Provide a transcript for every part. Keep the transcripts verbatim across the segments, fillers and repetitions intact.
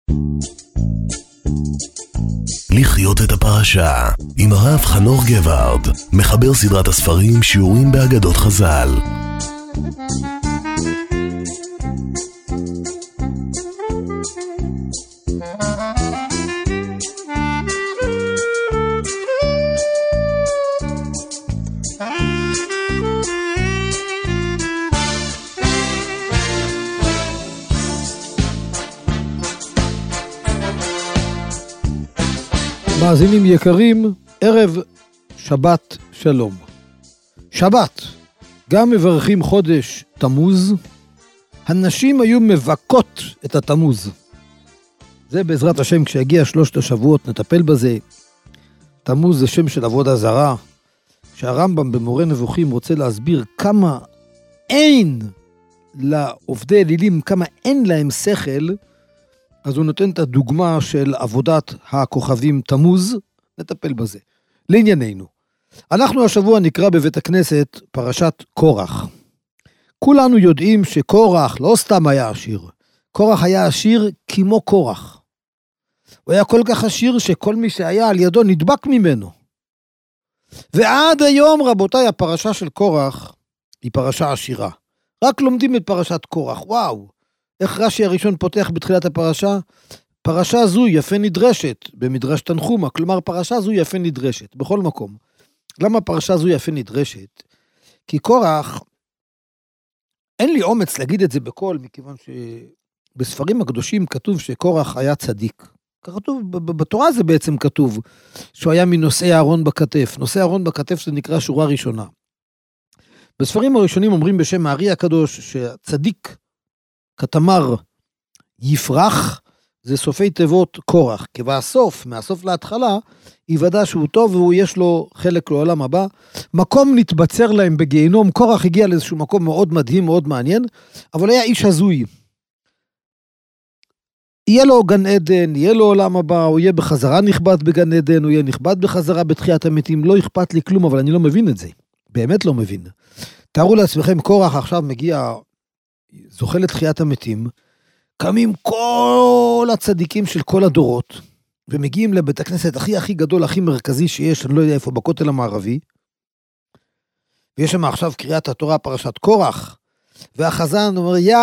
לחיות את הפרשה עם הרב חנוך גבערד, מחבר סדרת הספרים שיעורים באגדות חז"ל. מאזינים יקרים, ערב שבת שלום. שבת, גם מברכים חודש תמוז, הנשים היו מבכות את התמוז. זה בעזרת השם, כשיגיע שלושת השבועות נטפל בזה. תמוז זה שם של עבודה זרה, שהרמב"ם במורה נבוכים רוצה להסביר כמה אין לעובדי אלילים, כמה אין להם שכל, אז הוא נותן את הדוגמה של עבודת הכוכבים תמוז, נטפל בזה. לענייננו, אנחנו השבוע נקרא בבית הכנסת פרשת קורח. כולנו יודעים שקורח לא סתם היה עשיר, קורח היה עשיר כמו קורח. הוא היה כל כך עשיר שכל מי שהיה על ידו נדבק ממנו. ועד היום, רבותיי, הפרשה של קורח היא פרשה עשירה. רק לומדים את פרשת קורח, וואו. איך רש"י הראשון פותח בתחילת הפרשה? פרשה זו יפה נדרשת, במדרש תנחומה, כלומר פרשה זו יפה נדרשת, בכל מקום. למה פרשה זו יפה נדרשת? כי קורח, אין לי אומץ להגיד את זה בכל, מכיוון שבספרים הקדושים כתוב שקורח היה צדיק. כתוב, בתורה זה בעצם כתוב, שהוא היה מנושאי אהרון בכתף. נושא אהרון בכתף זה נקרא שורה ראשונה. בספרים הראשונים אומרים בשם הארי הקדוש, שהצדיק, כתמר יפרח, זה סופי תיבות קורח, כי בסוף, מהסוף להתחלה, יוודא שהוא טוב והוא יש לו חלק לעולם הבא. מקום נתבצר להם בגיהנום, קורח הגיע לאיזשהו מקום מאוד מדהים, מאוד מעניין, אבל היה איש הזוי. יהיה לו גן עדן, יהיה לו עולם הבא, הוא יהיה בחזרה נכבד בגן עדן, הוא יהיה נכבד בחזרה בתחיית המתים, לא אכפת לי כלום, אבל אני לא מבין את זה, באמת לא מבין. תארו לעצמכם, קורח עכשיו מגיע, זוכה לתחיית המתים, קמים כל הצדיקים של כל הדורות, ומגיעים לבית הכנסת הכי הכי גדול, הכי מרכזי שיש, אני לא יודע איפה, בכותל המערבי, ויש שם עכשיו קריאת התורה, פרשת קורח, והחזן אומר, יא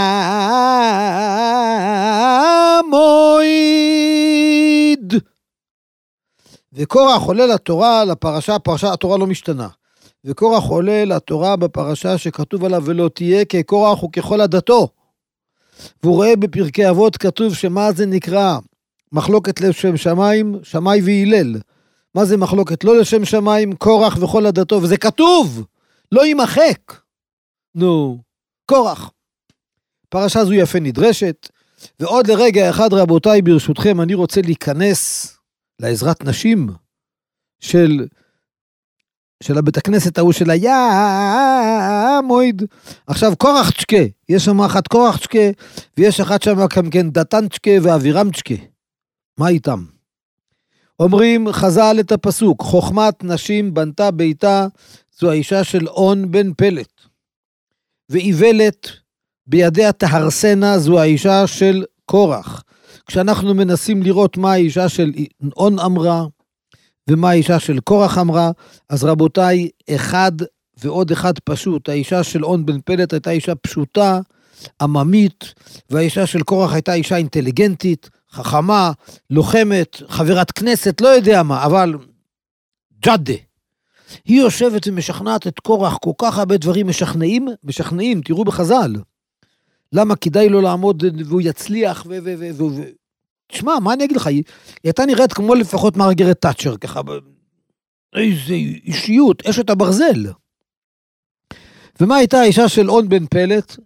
מויד, וקורח עולה לתורה, לפרשה, פרשה התורה לא משתנה, וקורח עולה לתורה בפרשה שכתוב עליו, ולא תהיה כקורח וככל עדתו. והוא רואה בפרקי אבות כתוב שמה זה נקרא? מחלוקת לשם שמיים, שמי והילל. מה זה מחלוקת? לא לשם שמיים, קורח וכל עדתו, וזה כתוב, לא יימחק. נו, קורח. פרשה זו יפה נדרשת, ועוד לרגע אחד רבותיי ברשותכם, אני רוצה להיכנס לעזרת נשים של... של הבית הכנסת ההוא של היה מויד. עכשיו קורח צ'קה, יש שם אחת קורח צ'קה, ויש אחת שם גם כן דתן צ'קה ואווירם צ'קה. מה איתם? אומרים חז"ל את הפסוק, חוכמת נשים בנתה ביתה, זו האישה של און בן פלט. ואיוולת בידיה תהרסנה, זו האישה של קורח. כשאנחנו מנסים לראות מה האישה של און אמרה, ומה האישה של קורח אמרה, אז רבותיי, אחד ועוד אחד פשוט. האישה של און בן פלט הייתה אישה פשוטה, עממית, והאישה של קורח הייתה אישה אינטליגנטית, חכמה, לוחמת, חברת כנסת, לא יודע מה, אבל ג'אדה. היא יושבת ומשכנעת את קורח, כל כך הרבה דברים משכנעים, משכנעים, תראו בחז"ל. למה כדאי לו לעמוד והוא יצליח ו... ו, ו, ו תשמע, מה אני אגיד לך? היא הייתה נראית כמו לפחות מרגרט תאצ'ר, ככה, איזה אישיות, אשת הברזל. ומה הייתה האישה של און בן פלט?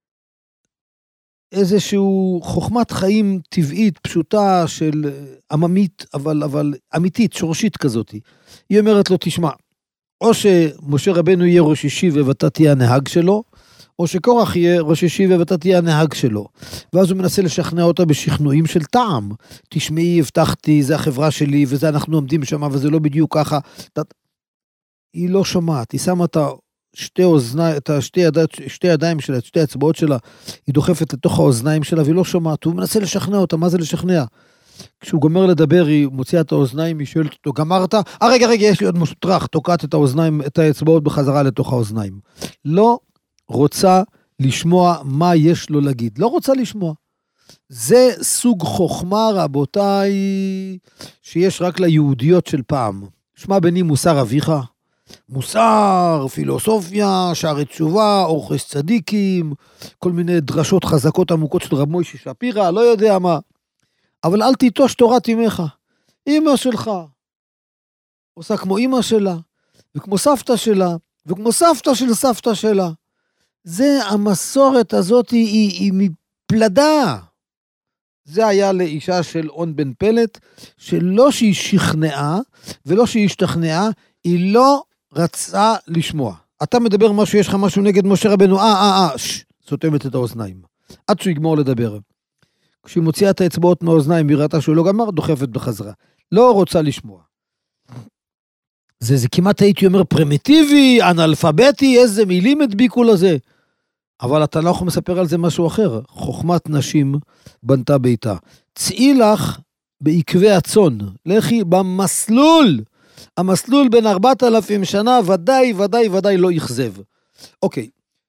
איזשהו חוכמת חיים טבעית, פשוטה, של עממית, אבל, אבל אמיתית, שורשית כזאת. היא אומרת לו, תשמע, או שמשה רבנו יהיה ראש ישיבה ואתה תהיה הנהג שלו, או שקורח יהיה ראש ישיבה ואתה תהיה הנהג שלו. ואז הוא מנסה לשכנע אותה בשכנועים של טעם. תשמעי, הבטחתי, זה החברה שלי, וזה אנחנו עומדים שם, וזה לא בדיוק ככה. היא לא שומעת, היא שמה את שתי אוזניים, את השתי ידיים, שתי ידיים שלה, את שתי הצבעות שלה, היא דוחפת לתוך האוזניים שלה, והיא לא שומעת, הוא מנסה לשכנע אותה, מה זה לשכנע? כשהוא גומר לדבר, היא מוציאה את האוזניים, היא שואלת אותו, גמרת? אה, רגע, רגע, יש לי עוד משהו טרח, תוקעת את האוזניים, את האצבעות בחזרה לתוך האוזניים. לא רוצה לשמוע מה יש לו להגיד, לא רוצה לשמוע. זה סוג חוכמה, רבותיי, שיש רק ליהודיות של פעם. שמע בני מוסר אביך, מוסר, פילוסופיה, שערי תשובה, אורחס צדיקים, כל מיני דרשות חזקות עמוקות של רב מוישה שפירא, לא יודע מה. אבל אל תיטוש תורת אמך. אמא שלך עושה כמו אמא שלה, וכמו סבתא שלה, וכמו סבתא של סבתא שלה. זה המסורת הזאת היא, היא מפלדה. זה היה לאישה של און בן פלט, שלא שהיא שכנעה, ולא שהיא השתכנעה, היא לא רצה לשמוע. אתה מדבר משהו, יש לך משהו נגד משה רבנו, אה, אה, אה, ש, סותמת את האוזניים. עד שהוא יגמור לדבר. כשהיא מוציאה את האצבעות מהאוזניים, היא ראתה שהוא לא גמר, דוחפת בחזרה. לא רוצה לשמוע. זה, זה כמעט הייתי אומר פרימיטיבי, אנאלפביתי, איזה מילים הדביקו לזה. אבל התנ"ך מספר על זה משהו אחר. חוכמת נשים בנתה ביתה. צאי לך בעקבי הצאן. לכי במסלול. המסלול בין ארבעת אלפים שנה, ודאי, ודאי, ודאי לא יחזב. אוקיי.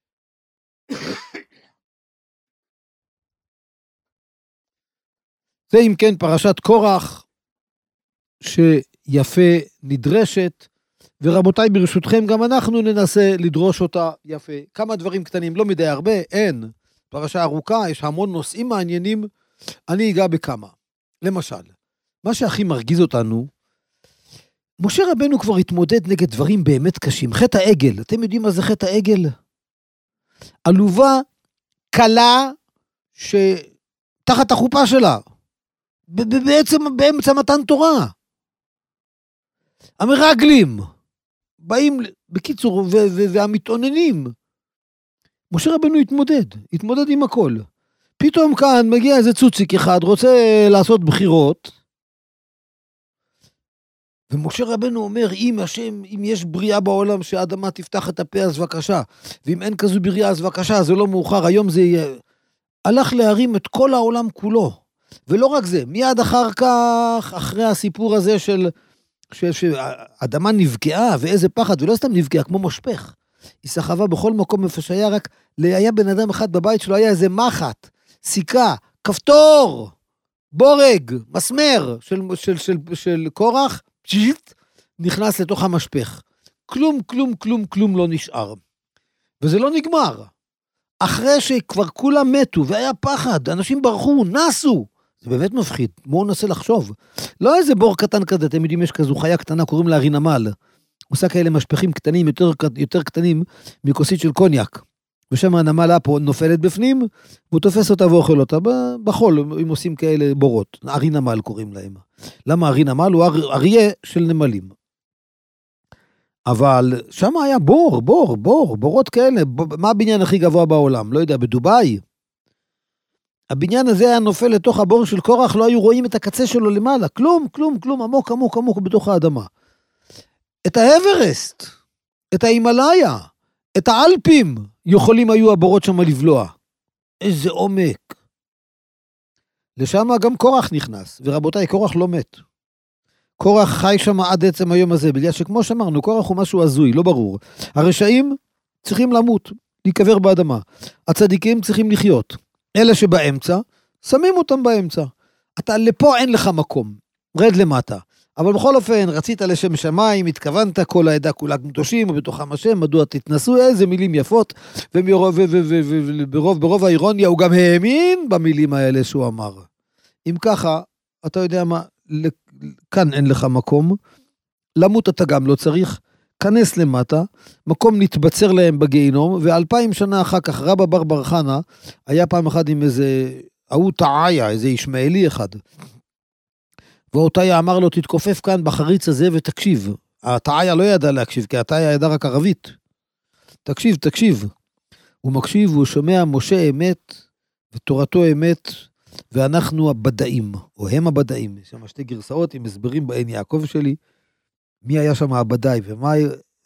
זה אם כן פרשת קורח, שיפה נדרשת, ורבותיי ברשותכם גם אנחנו ננסה לדרוש אותה יפה. כמה דברים קטנים, לא מדי הרבה, אין. פרשה ארוכה, יש המון נושאים מעניינים, אני אגע בכמה. למשל, מה שהכי מרגיז אותנו, משה רבנו כבר התמודד נגד דברים באמת קשים. חטא העגל, אתם יודעים מה זה חטא העגל? עלובה קלה שתחת החופה שלה, בעצם באמצע מתן תורה. המרגלים באים, בקיצור, והמתעוננים. משה רבנו התמודד, התמודד עם הכל. פתאום כאן מגיע איזה צוציק אחד, רוצה לעשות בחירות, ומשה רבנו אומר, אם השם, אם יש בריאה בעולם שהאדמה תפתח את הפה, אז בבקשה, ואם אין כזו בריאה, אז בבקשה, זה לא מאוחר, היום זה יהיה. הלך להרים את כל העולם כולו, ולא רק זה, מיד אחר כך, אחרי הסיפור הזה של, שהאדמה נפגעה, ואיזה פחד, ולא סתם נפגעה, כמו משפך, היא סחבה בכל מקום איפה שהיה, רק היה בן אדם אחד בבית שלו, היה איזה מחט, סיכה, כפתור, בורג, מסמר של, של, של, של קורח, פשיט, נכנס לתוך המשפך. כלום, כלום, כלום, כלום לא נשאר. וזה לא נגמר. אחרי שכבר כולם מתו, והיה פחד, אנשים ברחו, נסו. זה באמת מפחיד, בואו ננסה לחשוב. לא איזה בור קטן כזה, אתם יודעים, יש כזו חיה קטנה, קוראים לה רינמל. עושה כאלה משפחים קטנים, יותר, יותר קטנים, מכוסית של קוניאק. ושם הנמלה פה נופלת בפנים, והוא תופס אותה ואוכל אותה בחול, אם עושים כאלה בורות. ארי נמל קוראים להם. למה ארי נמל? הוא אריה של נמלים. אבל שם היה בור, בור, בור, בורות כאלה. מה הבניין הכי גבוה בעולם? לא יודע, בדובאי. הבניין הזה היה נופל לתוך הבור של קורח, לא היו רואים את הקצה שלו למעלה. כלום, כלום, כלום, עמוק, עמוק, עמוק בתוך האדמה. את האברסט, את ההימלאיה, את האלפים, יכולים היו הבורות שם לבלוע. איזה עומק. לשם גם קורח נכנס, ורבותיי, קורח לא מת. קורח חי שם עד עצם היום הזה, בגלל שכמו שאמרנו, קורח הוא משהו הזוי, לא ברור. הרשעים צריכים למות, להיקבר באדמה. הצדיקים צריכים לחיות. אלה שבאמצע, שמים אותם באמצע. אתה לפה אין לך מקום, רד למטה. אבל בכל אופן, רצית לשם שמיים, התכוונת כל העדה כולה קדושים, ובתוכם השם, מדוע תתנסו, איזה מילים יפות, וברוב ברוב האירוניה הוא גם האמין במילים האלה שהוא אמר. אם ככה, אתה יודע מה, כאן אין לך מקום, למות אתה גם לא צריך, כנס למטה, מקום נתבצר להם בגיהינום, ואלפיים שנה אחר כך רבא בר בר חנה, היה פעם אחת עם איזה, ההוא תעיה, איזה ישמעאלי אחד, ואותיה אמר לו, תתכופף כאן בחריץ הזה ותקשיב. התעיה לא ידע להקשיב, כי התעיה ידע רק ערבית. תקשיב, תקשיב. הוא מקשיב, הוא שומע משה אמת, ותורתו אמת, ואנחנו הבדאים, או הם הבדאים. יש שם שתי גרסאות עם הסברים בעין יעקב שלי, מי היה שם הבדאי, ומה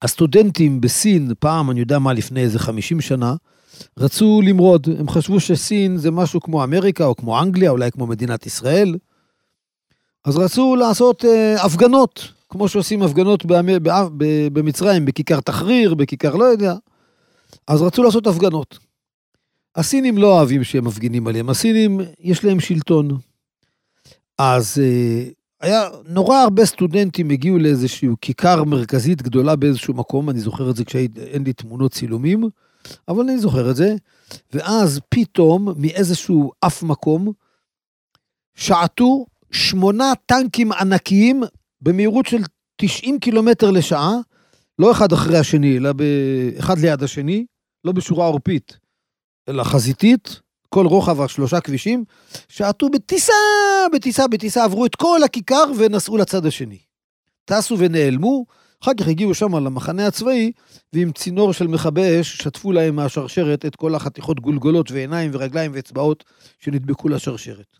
הסטודנטים בסין, פעם, אני יודע מה, לפני איזה חמישים שנה, רצו למרוד. הם חשבו שסין זה משהו כמו אמריקה, או כמו אנגליה, אולי כמו מדינת ישראל. אז רצו לעשות אה, הפגנות, כמו שעושים הפגנות באמר, במצרים, בכיכר תחריר, בכיכר לא יודע. אז רצו לעשות הפגנות. הסינים לא אוהבים שהם מפגינים עליהם. הסינים, יש להם שלטון. אז אה, היה נורא הרבה סטודנטים הגיעו לאיזשהו כיכר מרכזית גדולה באיזשהו מקום, אני זוכר את זה כשאין לי תמונות צילומים, אבל אני זוכר את זה, ואז פתאום מאיזשהו אף מקום, שעטו שמונה טנקים ענקיים במהירות של תשעים קילומטר לשעה, לא אחד אחרי השני, אלא אחד ליד השני, לא בשורה עורפית, אלא חזיתית, כל רוחב שלושה כבישים, שעטו בטיסה, בטיסה, בטיסה, עברו את כל הכיכר ונסעו לצד השני. טסו ונעלמו, אחר כך הגיעו שם למחנה הצבאי, ועם צינור של מכבי אש, שטפו להם מהשרשרת את כל החתיכות גולגולות ועיניים ורגליים ואצבעות שנדבקו לשרשרת.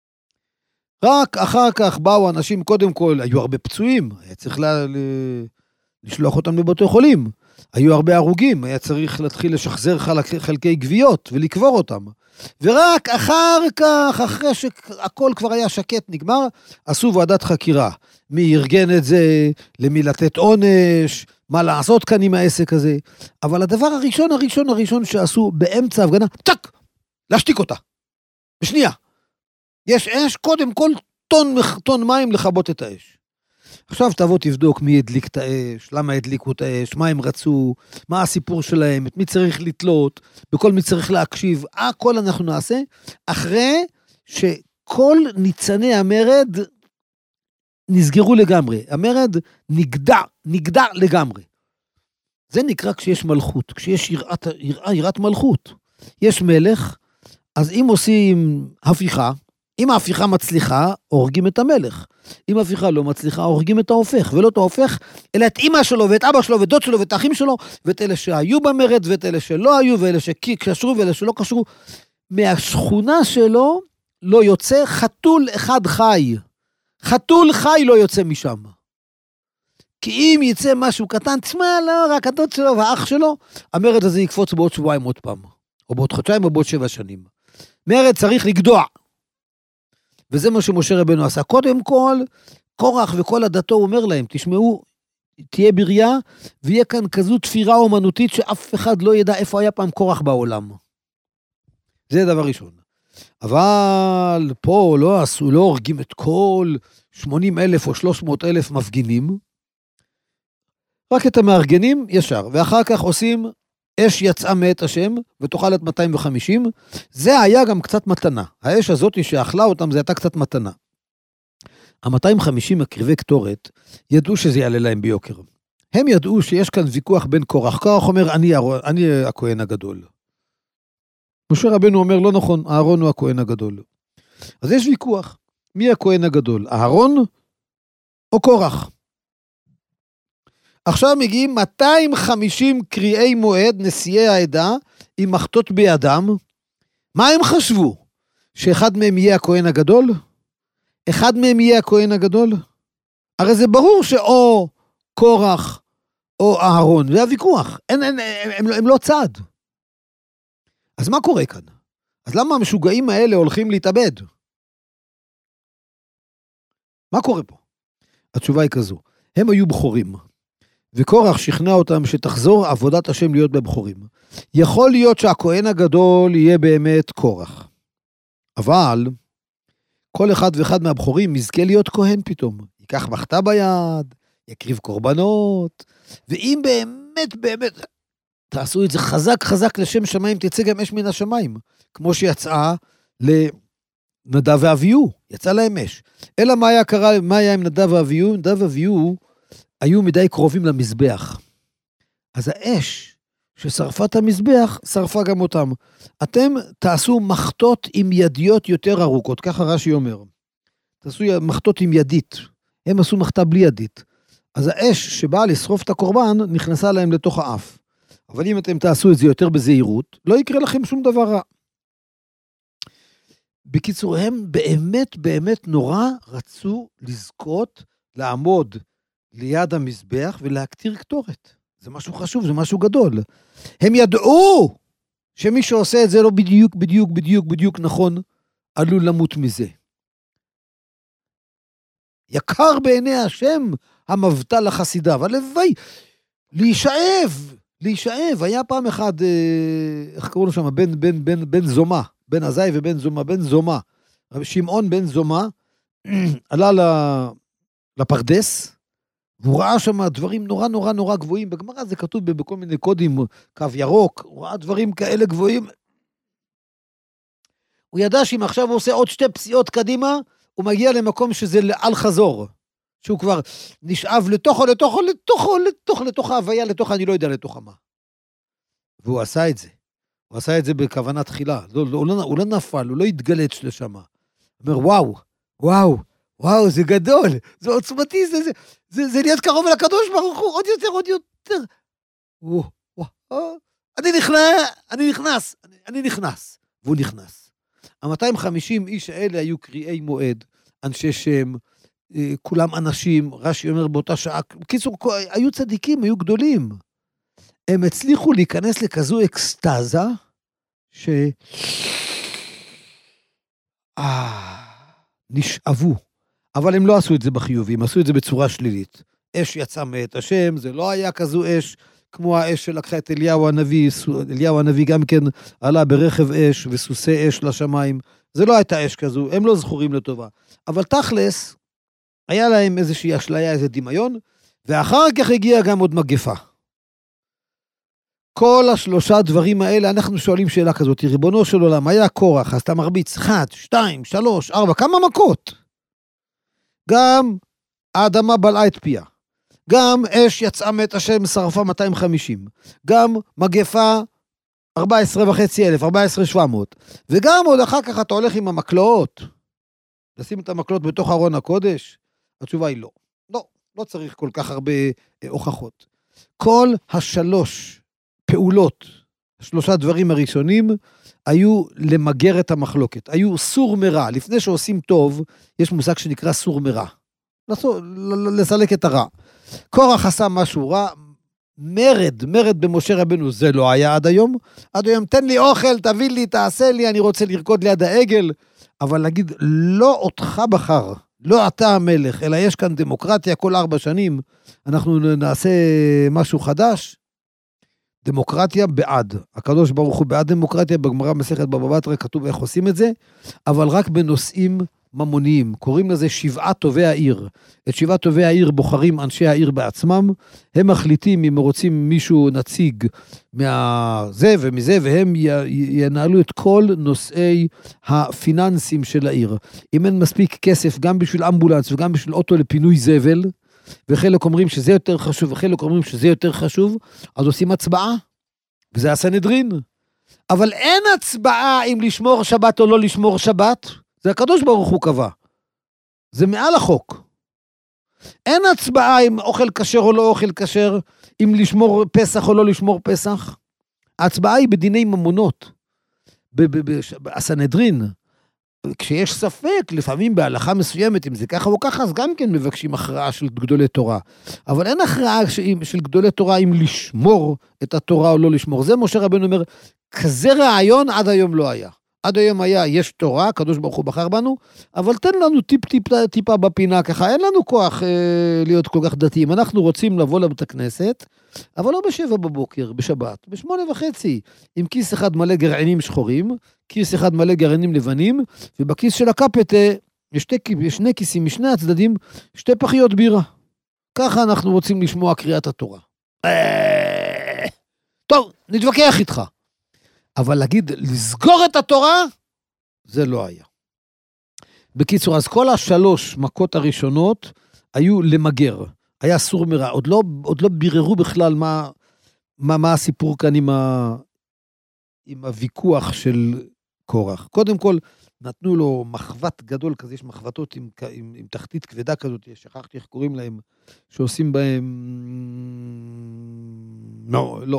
רק אחר כך באו אנשים, קודם כל, היו הרבה פצועים, היה צריך ל... לשלוח אותם לבתי חולים, היו הרבה הרוגים, היה צריך להתחיל לשחזר חלק, חלקי גוויות ולקבור אותם. ורק אחר כך, אחרי שהכל כבר היה שקט נגמר, עשו ועדת חקירה. מי ארגן את זה, למי לתת עונש, מה לעשות כאן עם העסק הזה. אבל הדבר הראשון, הראשון, הראשון שעשו באמצע ההפגנה, צ'ק, להשתיק אותה. בשנייה. יש אש, קודם כל טון, טון מים לכבות את האש. עכשיו תבוא תבדוק מי הדליק את האש, למה הדליקו את האש, מה הם רצו, מה הסיפור שלהם, את מי צריך לתלות, בכל מי צריך להקשיב, הכל אנחנו נעשה, אחרי שכל ניצני המרד נסגרו לגמרי, המרד נגדע, נגדע לגמרי. זה נקרא כשיש מלכות, כשיש יראת, יראה, יראת מלכות. יש מלך, אז אם עושים הפיכה, אם ההפיכה מצליחה, הורגים את המלך. אם ההפיכה לא מצליחה, הורגים את ההופך, ולא את ההופך, אלא את אמא שלו, ואת אבא שלו, ואת דוד שלו, ואת האחים שלו, ואת אלה שהיו במרד, ואת אלה שלא היו, ואלה שקשרו, ואלה שלא קשרו. מהשכונה שלו לא יוצא חתול אחד חי. חתול חי לא יוצא משם. כי אם יצא משהו קטן, תשמע, לא, רק הדוד שלו והאח שלו, המרד הזה יקפוץ בעוד שבועיים עוד פעם. או בעוד חודשיים, או בעוד שבע שנים. מרד צריך לגדוע. וזה מה שמשה רבנו עשה. קודם כל, קורח וכל הדתו אומר להם, תשמעו, תהיה בריאה, ויהיה כאן כזו תפירה אומנותית, שאף אחד לא ידע איפה היה פעם קורח בעולם. זה דבר ראשון. אבל פה לא עשו, לא הורגים את כל שמונים אלף או שלוש מאות אלף מפגינים, רק את המארגנים ישר, ואחר כך עושים אש יצאה מאת השם, ותאכל את מאתיים וחמישים, זה היה גם קצת מתנה. האש הזאת שאכלה אותם, זה הייתה קצת מתנה. ה-מאתיים וחמישים מקריבי קטורת, ידעו שזה יעלה להם ביוקר. הם ידעו שיש כאן ויכוח בין קורח. קורח אומר, אני, אני הכהן הגדול. משה רבנו אומר, לא נכון, אהרון הוא הכהן הגדול. אז יש ויכוח. מי הכהן הגדול? אהרון או קורח? עכשיו מגיעים מאתיים וחמישים קריאי מועד, נשיאי העדה, עם מחטות בידם. מה הם חשבו? שאחד מהם יהיה הכהן הגדול? אחד מהם יהיה הכהן הגדול? הרי זה ברור שאו קורח או אהרון, זה הוויכוח. אין, אין, הם, הם, הם לא צד. אז מה קורה כאן? אז למה המשוגעים האלה הולכים להתאבד? מה קורה פה? התשובה היא כזו. הם היו בחורים. וקורח שכנע אותם שתחזור עבודת השם להיות בבחורים. יכול להיות שהכהן הגדול יהיה באמת קורח. אבל כל אחד ואחד מהבחורים יזכה להיות כהן פתאום. ייקח מחתה ביד, יקריב קורבנות, ואם באמת באמת תעשו את זה חזק חזק לשם שמיים, תצא גם אש מן השמיים. כמו שיצאה לנדב ואביהו, יצא להם אש. אלא מה היה קרה, מה היה עם נדב ואביהו? נדב ואביהו היו מדי קרובים למזבח. אז האש ששרפה את המזבח, שרפה גם אותם. אתם תעשו מחטות עם ידיות יותר ארוכות, ככה רש"י אומר. תעשו מחטות עם ידית. הם עשו מחטה בלי ידית. אז האש שבאה לשרוף את הקורבן, נכנסה להם לתוך האף. אבל אם אתם תעשו את זה יותר בזהירות, לא יקרה לכם שום דבר רע. בקיצור, הם באמת באמת נורא רצו לזכות, לעמוד ליד המזבח ולהקטיר קטורת. זה משהו חשוב, זה משהו גדול. הם ידעו שמי שעושה את זה לא בדיוק, בדיוק, בדיוק, בדיוק נכון, עלול למות מזה. יקר בעיני השם המבטל החסידה, אבל לוואי, להישאב, להישאב. היה פעם אחד, איך קראו לו שם, בן, בן, בן, בן זומה, בן עזאי ובן זומה, בן זומה. שמעון בן זומה, עלה לפרדס, והוא ראה שם דברים נורא נורא נורא גבוהים, בגמרא זה כתוב בכל מיני קודים, קו ירוק, הוא ראה דברים כאלה גבוהים, הוא ידע שאם עכשיו הוא עושה עוד שתי פסיעות קדימה, הוא מגיע למקום שזה על חזור, שהוא כבר נשאב לתוכו, לתוכו, לתוכו, לתוך, לתוך ההוויה, לתוך, אני לא יודע לתוך מה. והוא עשה את זה. הוא עשה את זה בכוונה תחילה. לא, לא, הוא, לא, הוא לא נפל, הוא לא התגלץ לשם. הוא אומר, וואו, וואו, וואו, זה גדול, זה עוצמתי, זה, זה, זה, זה להיות קרוב אל הקדוש ברוך הוא, עוד יותר, עוד יותר. וואו, וואו, אני נכנס, אני נכנס, אני, אני נכנס. והוא נכנס. ה-מאתיים וחמישים איש האלה היו קריאי מועד, אנשי שם, כולם אנשים, רש"י אומר באותה שעה, בקיצור, היו צדיקים, היו גדולים. הם הצליחו להיכנס לכזו אקסטאזה, ש... אה, נשאבו. אבל הם לא עשו את זה בחיובים, עשו את זה בצורה שלילית. אש יצא מאת השם, זה לא היה כזו אש, כמו האש שלקחה את אליהו הנביא, אליהו הנביא גם כן עלה ברכב אש וסוסי אש לשמיים, זה לא הייתה אש כזו, הם לא זכורים לטובה. אבל תכלס, היה להם איזושהי אשליה, איזה דמיון, ואחר כך הגיעה גם עוד מגפה. כל השלושה דברים האלה, אנחנו שואלים שאלה כזאת, ריבונו של עולם, היה קורח, אז אתה מרביץ, אחת, שתיים, שלוש, ארבע, כמה מכות? גם האדמה בלעה את פיה. גם אש יצאה מת השם שרפה מאתיים וחמישים, גם מגפה ארבע עשרה וחצי אלף, ארבע עשרה שבע מאות, וגם עוד אחר כך אתה הולך עם המקלות, לשים את המקלות בתוך ארון הקודש, התשובה היא לא, לא, לא צריך כל כך הרבה אה, הוכחות. כל השלוש פעולות, שלושה דברים הראשונים, היו למגר את המחלוקת, היו סור מרע, לפני שעושים טוב, יש מושג שנקרא סור מרע, לסלק את הרע. קורח עשה משהו רע, מרד, מרד במשה רבנו, זה לא היה עד היום, עד היום תן לי אוכל, תביא לי, תעשה לי, אני רוצה לרקוד ליד העגל, אבל להגיד, לא אותך בחר, לא אתה המלך, אלא יש כאן דמוקרטיה, כל ארבע שנים, אנחנו נעשה משהו חדש, דמוקרטיה בעד, הקדוש ברוך הוא בעד דמוקרטיה, בגמרא מסכת בבא בתרא כתוב איך עושים את זה, אבל רק בנושאים ממוניים, קוראים לזה שבעת טובי העיר, את שבעת טובי העיר בוחרים אנשי העיר בעצמם, הם מחליטים אם רוצים מישהו נציג מהזה ומזה, והם ינהלו את כל נושאי הפיננסים של העיר, אם אין מספיק כסף גם בשביל אמבולנס וגם בשביל אוטו לפינוי זבל, וחלק אומרים שזה יותר חשוב, וחלק אומרים שזה יותר חשוב, אז עושים הצבעה, וזה הסנהדרין. אבל אין הצבעה אם לשמור שבת או לא לשמור שבת, זה הקדוש ברוך הוא קבע. זה מעל החוק. אין הצבעה אם אוכל כשר או לא אוכל כשר, אם לשמור פסח או לא לשמור פסח. ההצבעה היא בדיני ממונות. הסנהדרין, כשיש ספק, לפעמים בהלכה מסוימת, אם זה ככה או ככה, אז גם כן מבקשים הכרעה של גדולי תורה. אבל אין הכרעה של גדולי תורה אם לשמור את התורה או לא לשמור. זה משה רבנו אומר, כזה רעיון עד היום לא היה. עד היום היה, יש תורה, הקדוש ברוך הוא בחר בנו, אבל תן לנו טיפ טיפ טיפה בפינה ככה, אין לנו כוח אה, להיות כל כך דתיים. אנחנו רוצים לבוא לבית הכנסת, אבל לא בשבע בבוקר, בשבת, בשמונה וחצי, עם כיס אחד מלא גרעינים שחורים, כיס אחד מלא גרעינים לבנים, ובכיס של הקפטה, יש שתי, שני כיסים משני הצדדים, שתי פחיות בירה. ככה אנחנו רוצים לשמוע קריאת התורה. טוב, נתווכח איתך. אבל להגיד, לסגור את התורה, זה לא היה. בקיצור, אז כל השלוש מכות הראשונות, היו למגר. היה סור מרע. עוד לא, עוד לא ביררו בכלל מה, מה, מה הסיפור כאן עם, ה, עם הוויכוח של קורח. קודם כל, נתנו לו מחוות גדול כזה, יש מחוותות עם, עם, עם תחתית כבדה כזאת, שכחתי איך קוראים להם, שעושים בהם, לא, לא.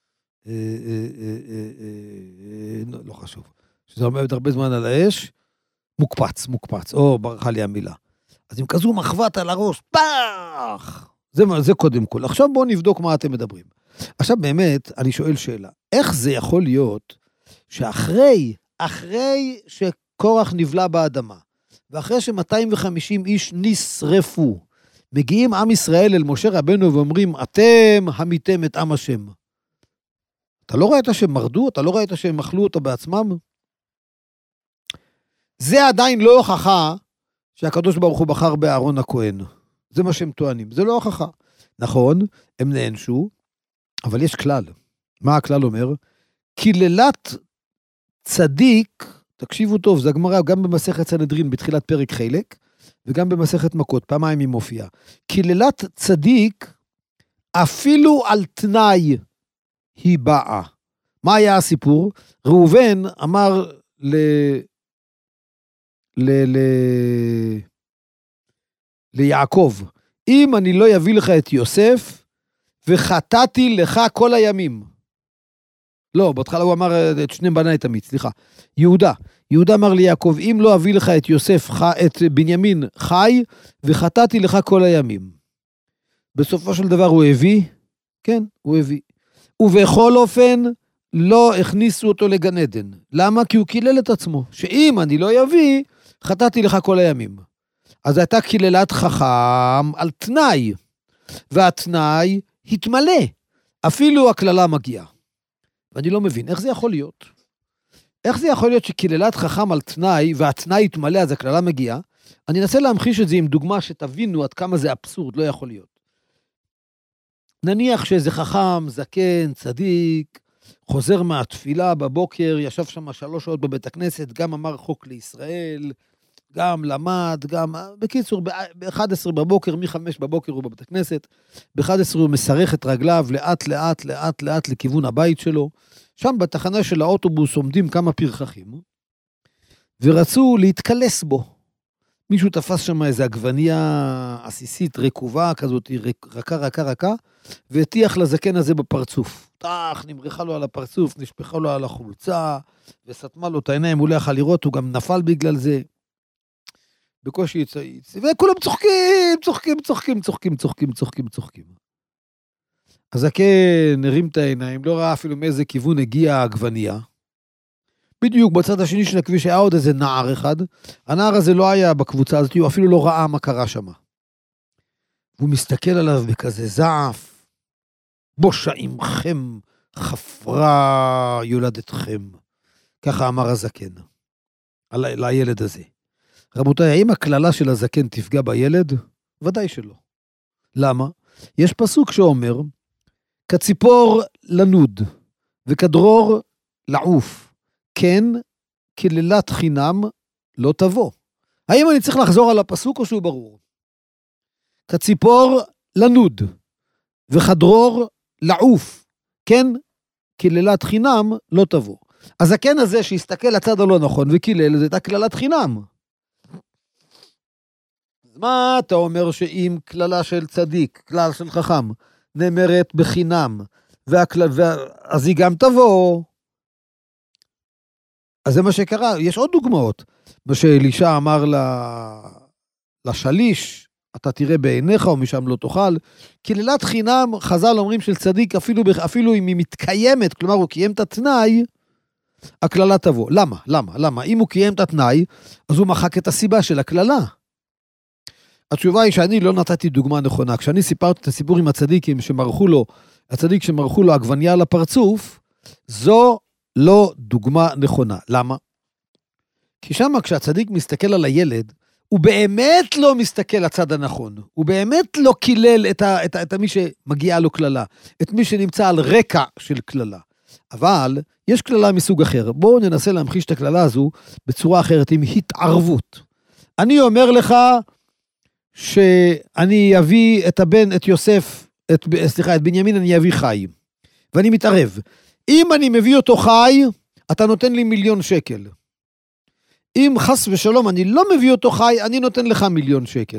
לא חשוב. שזה עומד הרבה זמן על האש, מוקפץ, מוקפץ. או, ברכה לי המילה. אז עם כזו מחוות על הראש, פח! זה, זה קודם כל. עכשיו בואו נבדוק מה אתם מדברים. עכשיו באמת, אני שואל שאלה, איך זה יכול להיות שאחרי, אחרי שקורח נבלע באדמה, ואחרי ש-מאתיים וחמישים איש נשרפו, מגיעים עם ישראל אל משה רבנו ואומרים, אתם המיתם את עם השם. אתה לא ראית שהם מרדו? אתה לא ראית שהם אכלו אותו בעצמם? זה עדיין לא הוכחה שהקדוש ברוך הוא בחר באהרון הכהן. זה מה שהם טוענים. זה לא הוכחה. נכון, הם נענשו, אבל יש כלל. מה הכלל אומר? קללת צדיק, תקשיבו טוב, זה הגמרא גם במסכת סנהדרין בתחילת פרק חלק, וגם במסכת מכות, פעמיים היא מופיעה. קללת צדיק, אפילו על תנאי היא באה. מה היה הסיפור? ראובן אמר ל... ל... ל... ליעקב, אם אני לא יביא לך את יוסף, וחטאתי לך כל הימים. לא, בהתחלה הוא אמר את שני בניי תמיד, סליחה. יהודה, יהודה אמר ליעקב, אם לא אביא לך את יוסף, את בנימין חי, וחטאתי לך כל הימים. בסופו של דבר הוא הביא, כן, הוא הביא. ובכל אופן, לא הכניסו אותו לגן עדן. למה? כי הוא קילל את עצמו, שאם אני לא יביא, חטאתי לך כל הימים. אז הייתה קללת חכם על תנאי, והתנאי התמלא, אפילו הכללה מגיעה. ואני לא מבין, איך זה יכול להיות? איך זה יכול להיות שקללת חכם על תנאי, והתנאי התמלא, אז הכללה מגיעה? אני אנסה להמחיש את זה עם דוגמה שתבינו עד כמה זה אבסורד, לא יכול להיות. נניח שאיזה חכם, זקן, צדיק, חוזר מהתפילה בבוקר, ישב שם שלוש שעות בבית הכנסת, גם אמר חוק לישראל, גם למד, גם, בקיצור, ב-אחת עשרה בבוקר, מ-חמש בבוקר הוא בבית הכנסת, ב-אחת עשרה הוא מסרך את רגליו לאט לאט לאט לאט לכיוון הבית שלו, שם בתחנה של האוטובוס עומדים כמה פרחחים, ורצו להתקלס בו. מישהו תפס שם איזו עגבניה עסיסית רקובה כזאת, רכה רכה רכה, והטיח לזקן הזה בפרצוף. תח, נמרחה לו על הפרצוף, נשפחה לו על החולצה, וסתמה לו את העיניים, הוא לא יכל לראות, הוא גם נפל בגלל זה. בקושי יצאיץ, וכולם צוחקים, צוחקים, צוחקים, צוחקים, צוחקים, צוחקים, צוחקים. הזקן הרים את העיניים, לא ראה אפילו מאיזה כיוון הגיעה העגבניה. בדיוק בצד השני של הכביש היה עוד איזה נער אחד, הנער הזה לא היה בקבוצה הזאת, הוא אפילו לא ראה מה קרה שם. הוא מסתכל עליו בכזה זעף, בושה עמכם, חפרה יולדתכם. ככה אמר הזקן, על, על הילד הזה. רבותיי, האם הכללה של הזקן תפגע בילד? ודאי שלא. למה? יש פסוק שאומר, כציפור לנוד, וכדרור לעוף, כן, כללת חינם לא תבוא. האם אני צריך לחזור על הפסוק או שהוא ברור? כציפור לנוד, וכדרור לעוף, כן, כללת חינם לא תבוא. הזקן הזה שהסתכל לצד הלא נכון וכלל, זה הייתה כללת חינם. אז מה אתה אומר שאם כללה של צדיק, כלל של חכם, נאמרת בחינם, והכל... וה... אז היא גם תבוא. אז זה מה שקרה, יש עוד דוגמאות. מה שאלישע אמר לשליש, אתה תראה בעיניך או משם לא תאכל, כללת חינם, חז"ל אומרים של צדיק, אפילו, אפילו אם היא מתקיימת, כלומר הוא קיים את התנאי, הכללה תבוא. למה? למה? למה? אם הוא קיים את התנאי, אז הוא מחק את הסיבה של הכללה. התשובה היא שאני לא נתתי דוגמה נכונה. כשאני סיפרתי את הסיפור עם הצדיקים שמרחו לו, הצדיק שמרחו לו עגבניה לפרצוף, זו לא דוגמה נכונה. למה? כי שם כשהצדיק מסתכל על הילד, הוא באמת לא מסתכל לצד הנכון. הוא באמת לא קילל את, ה, את, ה, את מי שמגיעה לו כללה, את מי שנמצא על רקע של כללה. אבל יש כללה מסוג אחר. בואו ננסה להמחיש את הכללה הזו בצורה אחרת, עם התערבות. אני אומר לך שאני אביא את הבן, את יוסף, את, סליחה, את בנימין אני אביא חי. ואני מתערב. אם אני מביא אותו חי, אתה נותן לי מיליון שקל. אם חס ושלום אני לא מביא אותו חי, אני נותן לך מיליון שקל.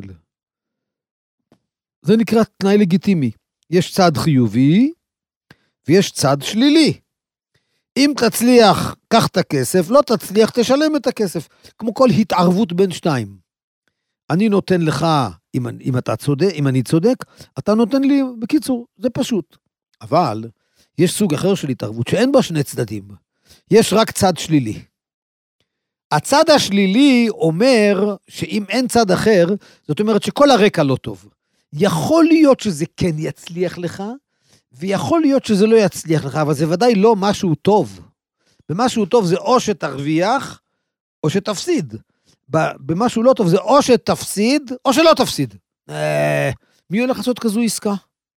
זה נקרא תנאי לגיטימי. יש צד חיובי, ויש צד שלילי. אם תצליח, קח את הכסף, לא תצליח, תשלם את הכסף. כמו כל התערבות בין שתיים. אני נותן לך אם, אם אתה צודק, אם אני צודק, אתה נותן לי, בקיצור, זה פשוט. אבל יש סוג אחר של התערבות שאין בה שני צדדים. יש רק צד שלילי. הצד השלילי אומר שאם אין צד אחר, זאת אומרת שכל הרקע לא טוב. יכול להיות שזה כן יצליח לך, ויכול להיות שזה לא יצליח לך, אבל זה ודאי לא משהו טוב. במשהו טוב זה או שתרוויח, או שתפסיד. במשהו לא טוב זה או שתפסיד, או שלא תפסיד. מי הולך לעשות כזו עסקה?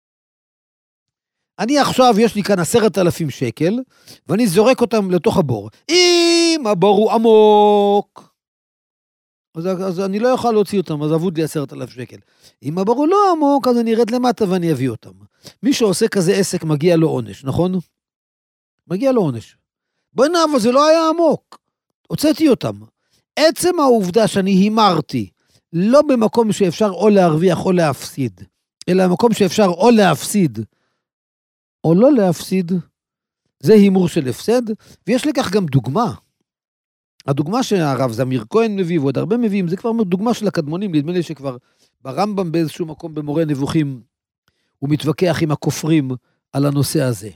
אני עכשיו, יש לי כאן עשרת אלפים שקל, ואני זורק אותם לתוך הבור. אם הבור הוא עמוק, אז, אז אני לא יכול להוציא אותם, אז עבוד לי עשרת אלף שקל. אם הבור הוא לא עמוק, אז אני ארד למטה ואני אביא אותם. מי שעושה כזה עסק מגיע לו עונש, נכון? מגיע לו עונש. בואי נעבור, זה לא היה עמוק. הוצאתי אותם. עצם העובדה שאני הימרתי, לא במקום שאפשר או להרוויח או להפסיד, אלא במקום שאפשר או להפסיד, או לא להפסיד, זה הימור של הפסד, ויש לכך גם דוגמה. הדוגמה שהרב זמיר כהן מביא, ועוד הרבה מביאים, זה כבר דוגמה של הקדמונים, נדמה לי שכבר ברמב"ם באיזשהו מקום במורה נבוכים, הוא מתווכח עם הכופרים על הנושא הזה.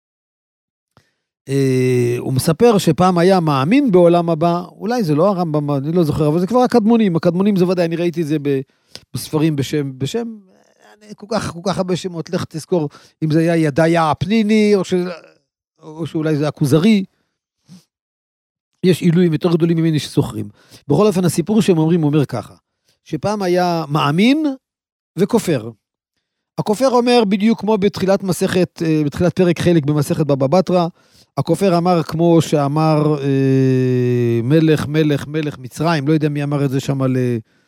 הוא מספר שפעם היה מאמין בעולם הבא, אולי זה לא הרמב"ם, אני לא זוכר, אבל זה כבר הקדמונים, הקדמונים זה ודאי, אני ראיתי את זה בספרים בשם, בשם, כל כך, כל כך הרבה שמות, לך תזכור אם זה היה ידעיה הפניני, או, ש... או שאולי זה הכוזרי, יש עילויים יותר גדולים ממני שזוכרים. בכל אופן, הסיפור שהם אומרים, אומר ככה, שפעם היה מאמין וכופר. הכופר אומר בדיוק כמו בתחילת מסכת, בתחילת פרק חלק במסכת בבא בתרא, הכופר אמר כמו שאמר אה, מלך, מלך, מלך מצרים, לא יודע מי אמר את זה שם על...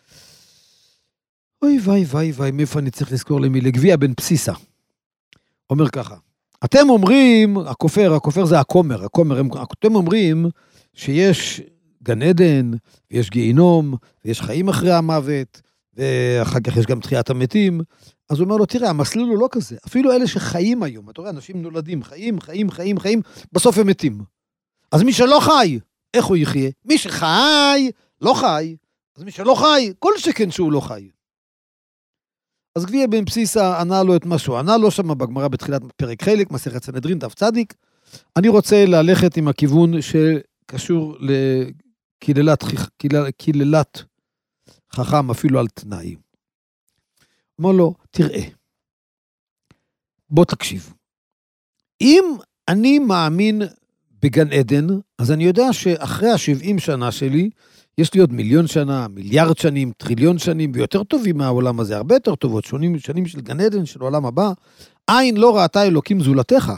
אוי וואי וואי וואי, מאיפה אני צריך לזכור למי? לגביע בן פסיסה. אומר ככה, אתם אומרים, הכופר, הכופר זה הכומר, הכומר, אתם אומרים שיש גן עדן, ויש גיהינום, ויש חיים אחרי המוות, ואחר כך יש גם תחיית המתים, אז הוא אומר לו, תראה, המסלול הוא לא כזה, אפילו אלה שחיים היום, אתה רואה, אנשים נולדים, חיים, חיים, חיים, חיים, בסוף הם מתים. אז מי שלא חי, איך הוא יחיה? מי שחי, לא חי, אז מי שלא חי, כל שכן שהוא לא חי. אז גביע בן פסיסה ענה לו את משהו, ענה לו שם בגמרא בתחילת פרק חלק, מסכת סנהדרין, דף צדיק, אני רוצה ללכת עם הכיוון שקשור לקיללת, קיללת חכם אפילו על תנאי. אומר לו, תראה, בוא תקשיב. אם אני מאמין בגן עדן, אז אני יודע שאחרי ה-שבעים שנה שלי, יש לי עוד מיליון שנה, מיליארד שנים, טריליון שנים, ויותר טובים מהעולם הזה, הרבה יותר טובות, שונים, שנים של גן עדן, של העולם הבא, עין לא ראתה אלוקים זולתך.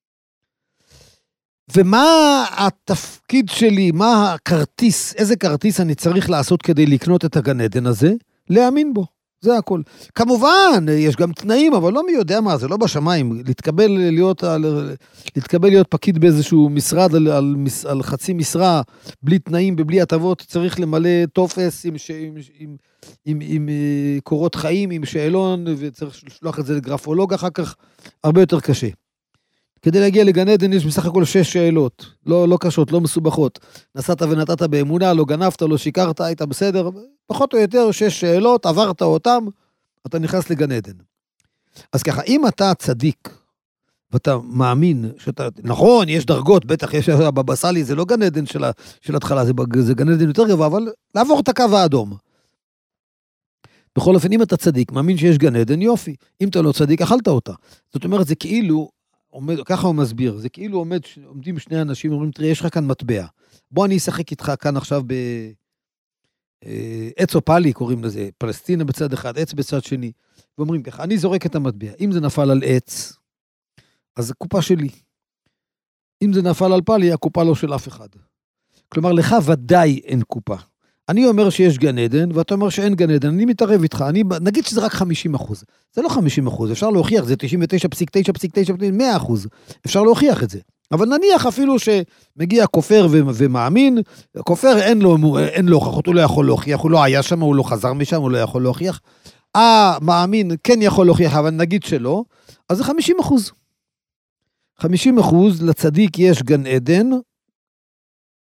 ומה התפקיד שלי, מה הכרטיס, איזה כרטיס אני צריך לעשות כדי לקנות את הגן עדן הזה? להאמין בו, זה הכל. כמובן, יש גם תנאים, אבל לא מי יודע מה, זה לא בשמיים. להתקבל להיות, להתקבל להיות פקיד באיזשהו משרד על, על, על חצי משרה, בלי תנאים ובלי הטבות, צריך למלא טופס עם, עם, עם, עם, עם קורות חיים, עם שאלון, וצריך לשלוח את זה לגרפולוג אחר כך, הרבה יותר קשה. כדי להגיע לגן עדן יש בסך הכל שש שאלות, לא, לא קשות, לא מסובכות. נסעת ונתת באמונה, לא גנבת, לא שיקרת, היית בסדר, פחות או יותר שש שאלות, עברת אותם, אתה נכנס לגן עדן. אז ככה, אם אתה צדיק, ואתה מאמין, שאתה, נכון, יש דרגות, בטח יש בבא סאלי, זה לא גן עדן של, של התחלה, זה, זה גן עדן יותר גבוה, אבל לעבור את הקו האדום. בכל אופן, אם אתה צדיק, מאמין שיש גן עדן, יופי. אם אתה לא צדיק, אכלת אותה. זאת אומרת, זה כאילו, עומד, ככה הוא מסביר, זה כאילו עומד, עומדים שני אנשים, אומרים, תראה, יש לך כאן מטבע. בוא אני אשחק איתך כאן עכשיו ב... עץ או פלי קוראים לזה, פלסטינה בצד אחד, עץ בצד שני, ואומרים ככה, אני זורק את המטבע, אם זה נפל על עץ, אז זה קופה שלי. אם זה נפל על פלי, הקופה לא של אף אחד. כלומר, לך ודאי אין קופה. אני אומר שיש גן עדן, ואתה אומר שאין גן עדן, אני מתערב איתך, אני, נגיד שזה רק חמישים אחוז. זה לא חמישים אחוז, אפשר להוכיח, זה תשעים ותשע נקודה תשע תשע, מאה אחוז. אפשר להוכיח את זה. אבל נניח אפילו שמגיע כופר ומאמין, כופר אין לו, אין לו הוכחות, הוא לא יכול להוכיח, הוא לא היה שם, הוא לא חזר משם, הוא לא יכול להוכיח. המאמין כן יכול להוכיח, אבל נגיד שלא, אז זה חמישים אחוז. חמישים אחוז לצדיק יש גן עדן,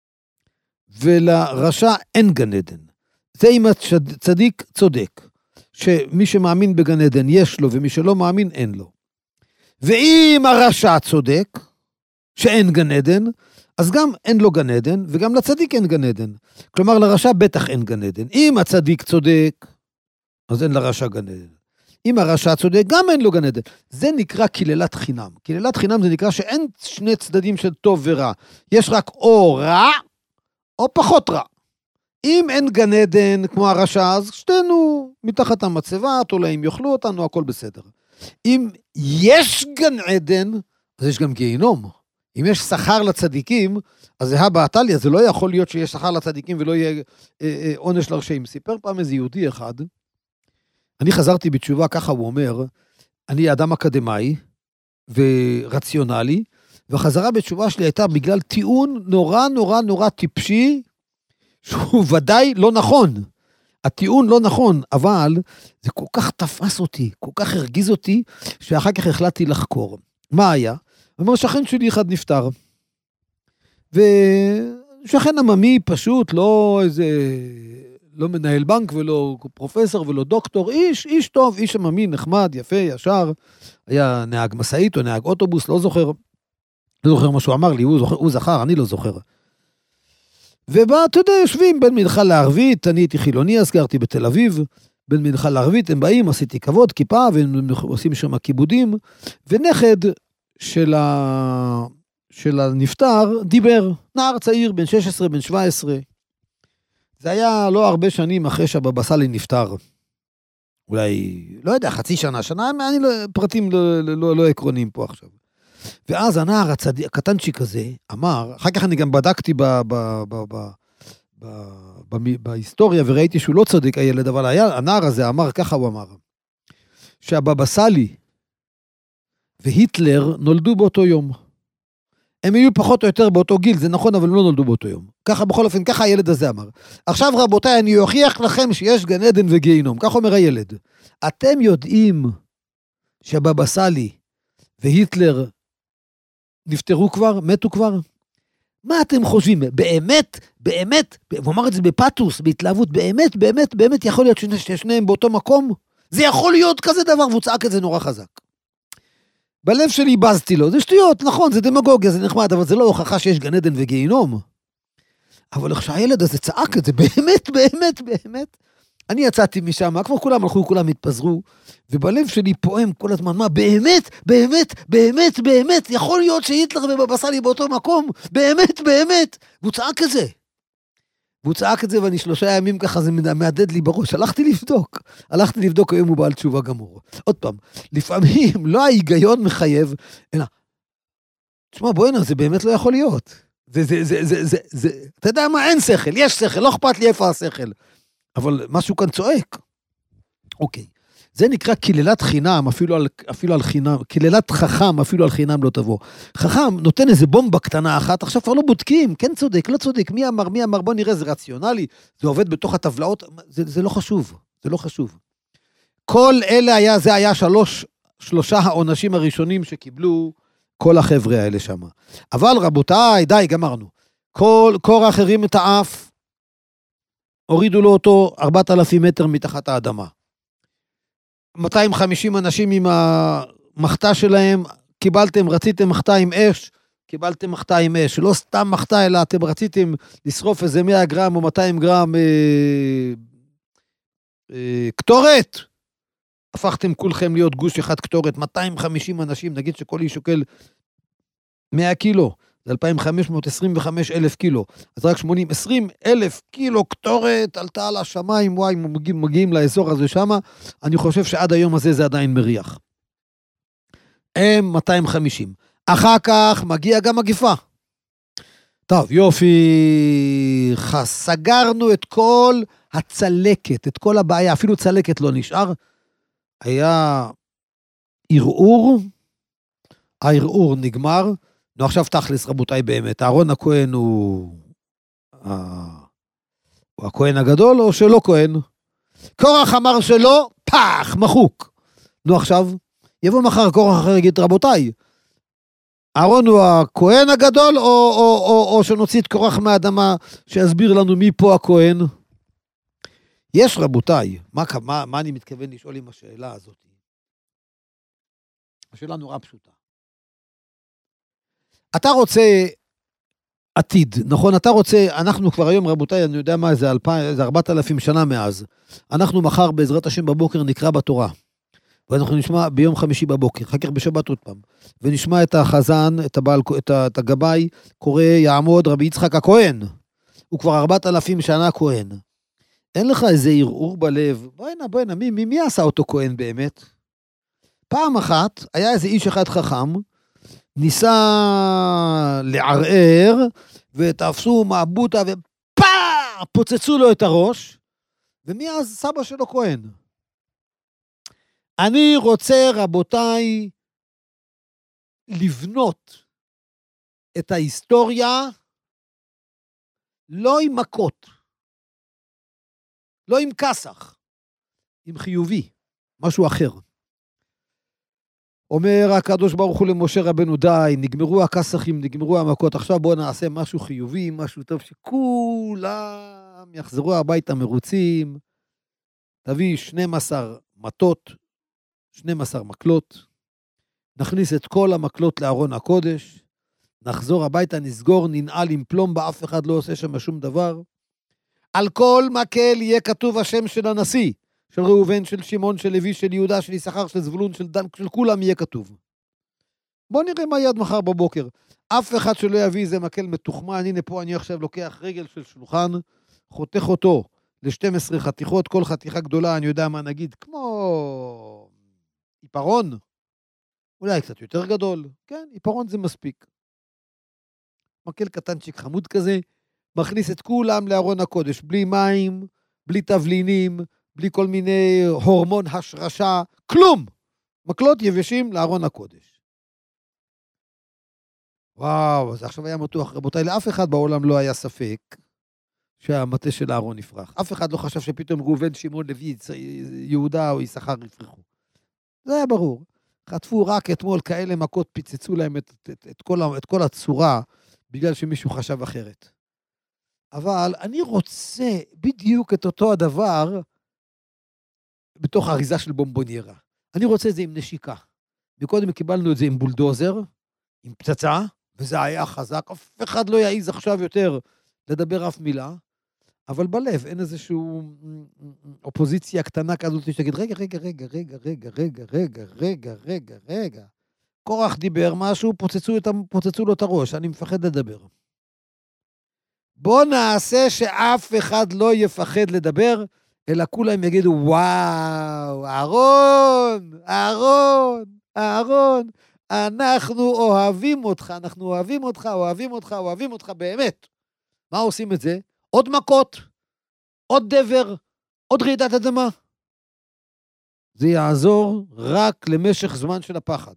ולרשע אין גן עדן. זה אם הצדיק צודק. שמי שמאמין בגן עדן יש לו, ומי שלא מאמין אין לו. ואם הרשע צודק, שאין גן עדן, אז גם אין לו גן עדן, וגם לצדיק אין גן עדן. כלומר, לרשע בטח אין גן עדן. אם הצדיק צודק, אז אין לרשע גן עדן. אם הרשע צודק, גם אין לו גן עדן. זה נקרא קללת חינם. קללת חינם זה נקרא שאין שני צדדים של טוב ורע. יש רק או רע, או פחות רע. אם אין גן עדן כמו הרשע, אז שתינו מתחת המצבה, תולעים יאכלו אותנו, הכל בסדר. אם יש גן עדן, אז יש גם גיהינום. אם יש שכר לצדיקים, אז זה הבא עתליה, זה לא יכול להיות שיש שכר לצדיקים ולא יהיה אה, אה, עונש לרשעים. סיפר פעם איזה יהודי אחד, אני חזרתי בתשובה, ככה הוא אומר, אני אדם אקדמאי ורציונלי, והחזרה בתשובה שלי הייתה בגלל טיעון נורא נורא נורא טיפשי, שהוא ודאי לא נכון. הטיעון לא נכון, אבל זה כל כך תפס אותי, כל כך הרגיז אותי, שאחר כך החלטתי לחקור. מה היה? הוא אומר, שכן שלי אחד נפטר. ושכן עממי פשוט, לא איזה, לא מנהל בנק ולא פרופסור ולא דוקטור, איש, איש טוב, איש עממי, נחמד, יפה, ישר, היה נהג מסעית או נהג אוטובוס, לא זוכר, לא זוכר מה שהוא אמר לי, הוא, זוכר, הוא זכר, אני לא זוכר. ובא, אתה יודע, יושבים בין מנחה לערבית, אני הייתי חילוני, אז גרתי בתל אביב, בין מנחה לערבית, הם באים, עשיתי כבוד, כיפה, והם עושים שם כיבודים, ונכד של, ה... של הנפטר דיבר, נער צעיר, בן שש עשרה, בן שבע עשרה, זה היה לא הרבה שנים אחרי שהבבא סאלי נפטר, אולי, לא יודע, חצי שנה, שנה, אני לא, פרטים לא, לא, לא עקרוניים פה עכשיו. ואז הנער הצדיק, הקטנצ'יק הזה, אמר, אחר כך אני גם בדקתי ב, ב, ב, ב, ב, ב, ב, בהיסטוריה, וראיתי שהוא לא צדיק הילד, אבל היה, הנער הזה אמר, ככה הוא אמר, שהבבא סאלי והיטלר נולדו באותו יום. הם היו פחות או יותר באותו גיל, זה נכון, אבל הם לא נולדו באותו יום. ככה, בכל אופן, ככה הילד הזה אמר. עכשיו, רבותיי, אני אוכיח לכם שיש גן עדן וגיהינום. כך אומר הילד. אתם יודעים שהבבא סאלי והיטלר נפטרו כבר, מתו כבר? מה אתם חושבים? באמת, באמת, הוא אמר את זה בפאטוס, בהתלהבות, באמת, באמת, באמת יכול להיות ששניהם באותו מקום? זה יכול להיות כזה דבר, והוא צעק את זה נורא חזק. בלב שלי בזתי לו, זה שטויות, נכון, זה דמגוגיה, זה נחמד, אבל זה לא הוכחה שיש גן עדן וגיהינום. אבל איך שהילד הזה צעק את זה, באמת, באמת, באמת, אני יצאתי משם, כבר כולם הלכו, כולם התפזרו, ובלב שלי פועם כל הזמן, מה, באמת, באמת, באמת, באמת, יכול להיות שהיטלר ובבא סאלי באותו מקום, באמת, באמת, והוא צעק את זה. והוא צעק את זה, ואני שלושה ימים ככה, זה מעדד לי בראש, הלכתי לבדוק, הלכתי לבדוק, היום הוא בעל תשובה גמור. עוד פעם, לפעמים לא ההיגיון מחייב, אלא, תשמע, בואי נה, זה באמת לא יכול להיות. זה, זה, זה, זה, זה, זה, אתה יודע מה, אין שכל, יש שכל, לא אכפת לי איפה השכל. אבל משהו כאן צועק. אוקיי. זה נקרא קללת חינם, אפילו על, אפילו על חינם, קללת חכם, אפילו על חינם לא תבוא. חכם נותן איזה בומבה קטנה אחת, עכשיו כבר לא בודקים, כן צודק, לא צודק, מי אמר, מי אמר, בוא נראה, זה רציונלי, זה עובד בתוך הטבלאות, זה, זה לא חשוב, זה לא חשוב. כל אלה היה, זה היה שלוש, שלושה העונשים הראשונים שקיבלו כל החבר'ה האלה שם. אבל רבותיי, די, גמרנו. כל, קורח הרים את האף, הורידו לו אותו ארבעת אלפים מטר מתחת האדמה. מאתיים וחמישים אנשים עם המחתה שלהם, קיבלתם, רציתם מחתה עם אש, קיבלתם מחתה עם אש. לא סתם מחתה, אלא אתם רציתם לשרוף איזה מאה גרם או מאתיים גרם אה, אה, קטורת. הפכתם כולכם להיות גוש אחד קטורת, מאתיים וחמישים אנשים, נגיד שכל איש שוקל מאה קילו. זה אלפיים וחמש מאות עשרים וחמישה אלף קילו, אז רק שמונים, עשרים אלף קילו קטורת, עלתה על השמיים, וואי, מגיעים, מגיעים לאזור הזה שם, אני חושב שעד היום הזה זה עדיין מריח. הם מאתיים וחמישים. אחר כך מגיע גם מגיפה. טוב, יופי, סגרנו את כל הצלקת, את כל הבעיה, אפילו צלקת לא נשאר, היה ערעור, הערעור נגמר, נו, עכשיו תכלס, רבותיי, באמת, אהרון הכהן הוא, הוא הכהן הגדול או שלא כהן? קורח אמר שלא, פח, מחוק. נו, עכשיו, יבוא מחר קורח אחר יגיד, רבותיי, אהרון הוא הכהן הגדול, או, או, או, או שנוציא את קורח מהאדמה, שיסביר לנו מי פה הכהן? יש רבותיי, מה, מה, מה אני מתכוון לשאול עם השאלה הזאת? השאלה נורא פשוטה. אתה רוצה עתיד, נכון? אתה רוצה, אנחנו כבר היום רבותיי, אני יודע מה, זה, אלפיים, זה ארבעת אלפים שנה מאז. אנחנו מחר בעזרת השם בבוקר נקרא בתורה. ואנחנו נשמע ביום חמישי בבוקר, אחר כך בשבת עוד פעם. ונשמע את החזן, את, הבעל, את, את הגבאי, קורא יעמוד רבי יצחק הכהן. הוא כבר ארבעת אלפים שנה כהן. אין לך איזה ערעור בלב, בואי הנה, בואי הנה, מי, מי, מי עשה אותו כהן באמת? פעם אחת, היה איזה איש אחד חכם, ניסה לערער, ותפסו מעבוטה, ופאה! פוצצו לו את הראש, ומאז סבא שלו כהן. אני רוצה, רבותיי, לבנות את ההיסטוריה, לא עם מכות, לא עם כסח, עם חיובי, משהו אחר. אומר הקדוש ברוך הוא למשה רבנו, די, נגמרו הכסחים, נגמרו המכות, עכשיו בואו נעשה משהו חיובי, משהו טוב, שכולם יחזרו הביתה מרוצים, תביא שנים עשר מטות, שנים עשר מקלות, נכניס את כל המקלות לארון הקודש, נחזור הביתה, נסגור, ננעל עם פלומבה, אף אחד לא עושה שם שום דבר, על כל מקל יהיה כתוב השם של הנשיא, של ראובן, של שמעון, של לוי, של יהודה, של יששכר, של זבולון, של דן, של כולם יהיה כתוב. בוא נראה מה יהיה עד מחר בבוקר. אף אחד שלא יביא איזה מקל מתוחמן, הנה פה אני עכשיו לוקח רגל של שולחן, חותך אותו ל-שתים עשרה חתיכות, כל חתיכה גדולה, אני יודע מה נגיד, כמו עיפרון, אולי קצת יותר גדול, כן, עיפרון זה מספיק. מקל קטנצ'יק חמוד כזה, מכניס את כולם לארון הקודש, בלי מים, בלי תבלינים, בלי כל מיני הורמון השרשה, כלום. מקלות יבשים לארון הקודש. וואו, זה עכשיו היה מתוח. רבותיי, לאף אחד בעולם לא היה ספק שהמטה של הארון יפרח. אף אחד לא חשב שפתאום ראובן, שמעון, לוי, יהודה או יששכר יפרחו. זה היה ברור. חטפו רק אתמול כאלה מכות, פיצצו להם את, את, את, כל, את כל הצורה, בגלל שמישהו חשב אחרת. אבל אני רוצה בדיוק את אותו הדבר, בתוך האריזה של בומבוניירה. אני רוצה את זה עם נשיקה. מקודם קיבלנו את זה עם בולדוזר, עם פצצה, וזה היה חזק. אף אחד לא יעיז עכשיו יותר לדבר אף מילה, אבל בלב אין איזושהי אופוזיציה קטנה כזאת שתגיד, רגע, רגע, רגע, רגע, רגע, רגע, רגע, רגע, רגע, רגע. קורח דיבר משהו, פוצצו, את, פוצצו לו את הראש, אני מפחד לדבר. בוא נעשה שאף אחד לא יפחד לדבר, אלא כולם יגידו, וואו, אהרון, אהרון, אהרון, אנחנו אוהבים אותך, אנחנו אוהבים אותך, אוהבים אותך, אוהבים אותך באמת. מה עושים את זה? עוד מכות, עוד דבר, עוד רעידת אדמה. זה יעזור רק למשך זמן של הפחד.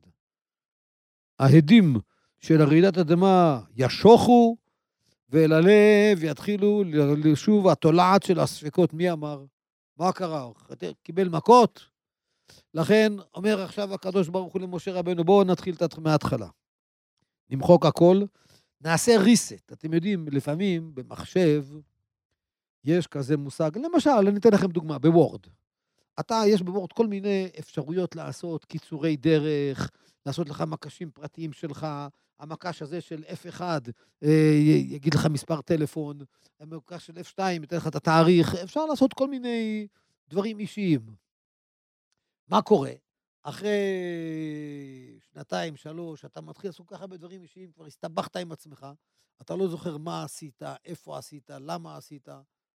ההדים של הרעידת אדמה ישוחו, ואל הלב יתחילו לשוב התולעת של הספקות. מי אמר? מה קרה? קיבל מכות? לכן אומר עכשיו הקדוש ברוך הוא למשה רבנו, בואו נתחיל מההתחלה. נמחוק הכל, נעשה ריסט. אתם יודעים, לפעמים במחשב יש כזה מושג, למשל, אני אתן לכם דוגמה, בוורד. אתה, יש בוורד כל מיני אפשרויות לעשות, קיצורי דרך, לעשות לך מקשים פרטיים שלך, המקש הזה של אף אחד יגיד לך מספר טלפון, המקש של אף שתיים ייתן לך את התאריך, אפשר לעשות כל מיני דברים אישיים. מה קורה? אחרי שנתיים, שלוש, אתה מתחיל לעשות ככה בדברים אישיים, כבר הסתבכת עם עצמך, אתה לא זוכר מה עשית, איפה עשית, למה עשית.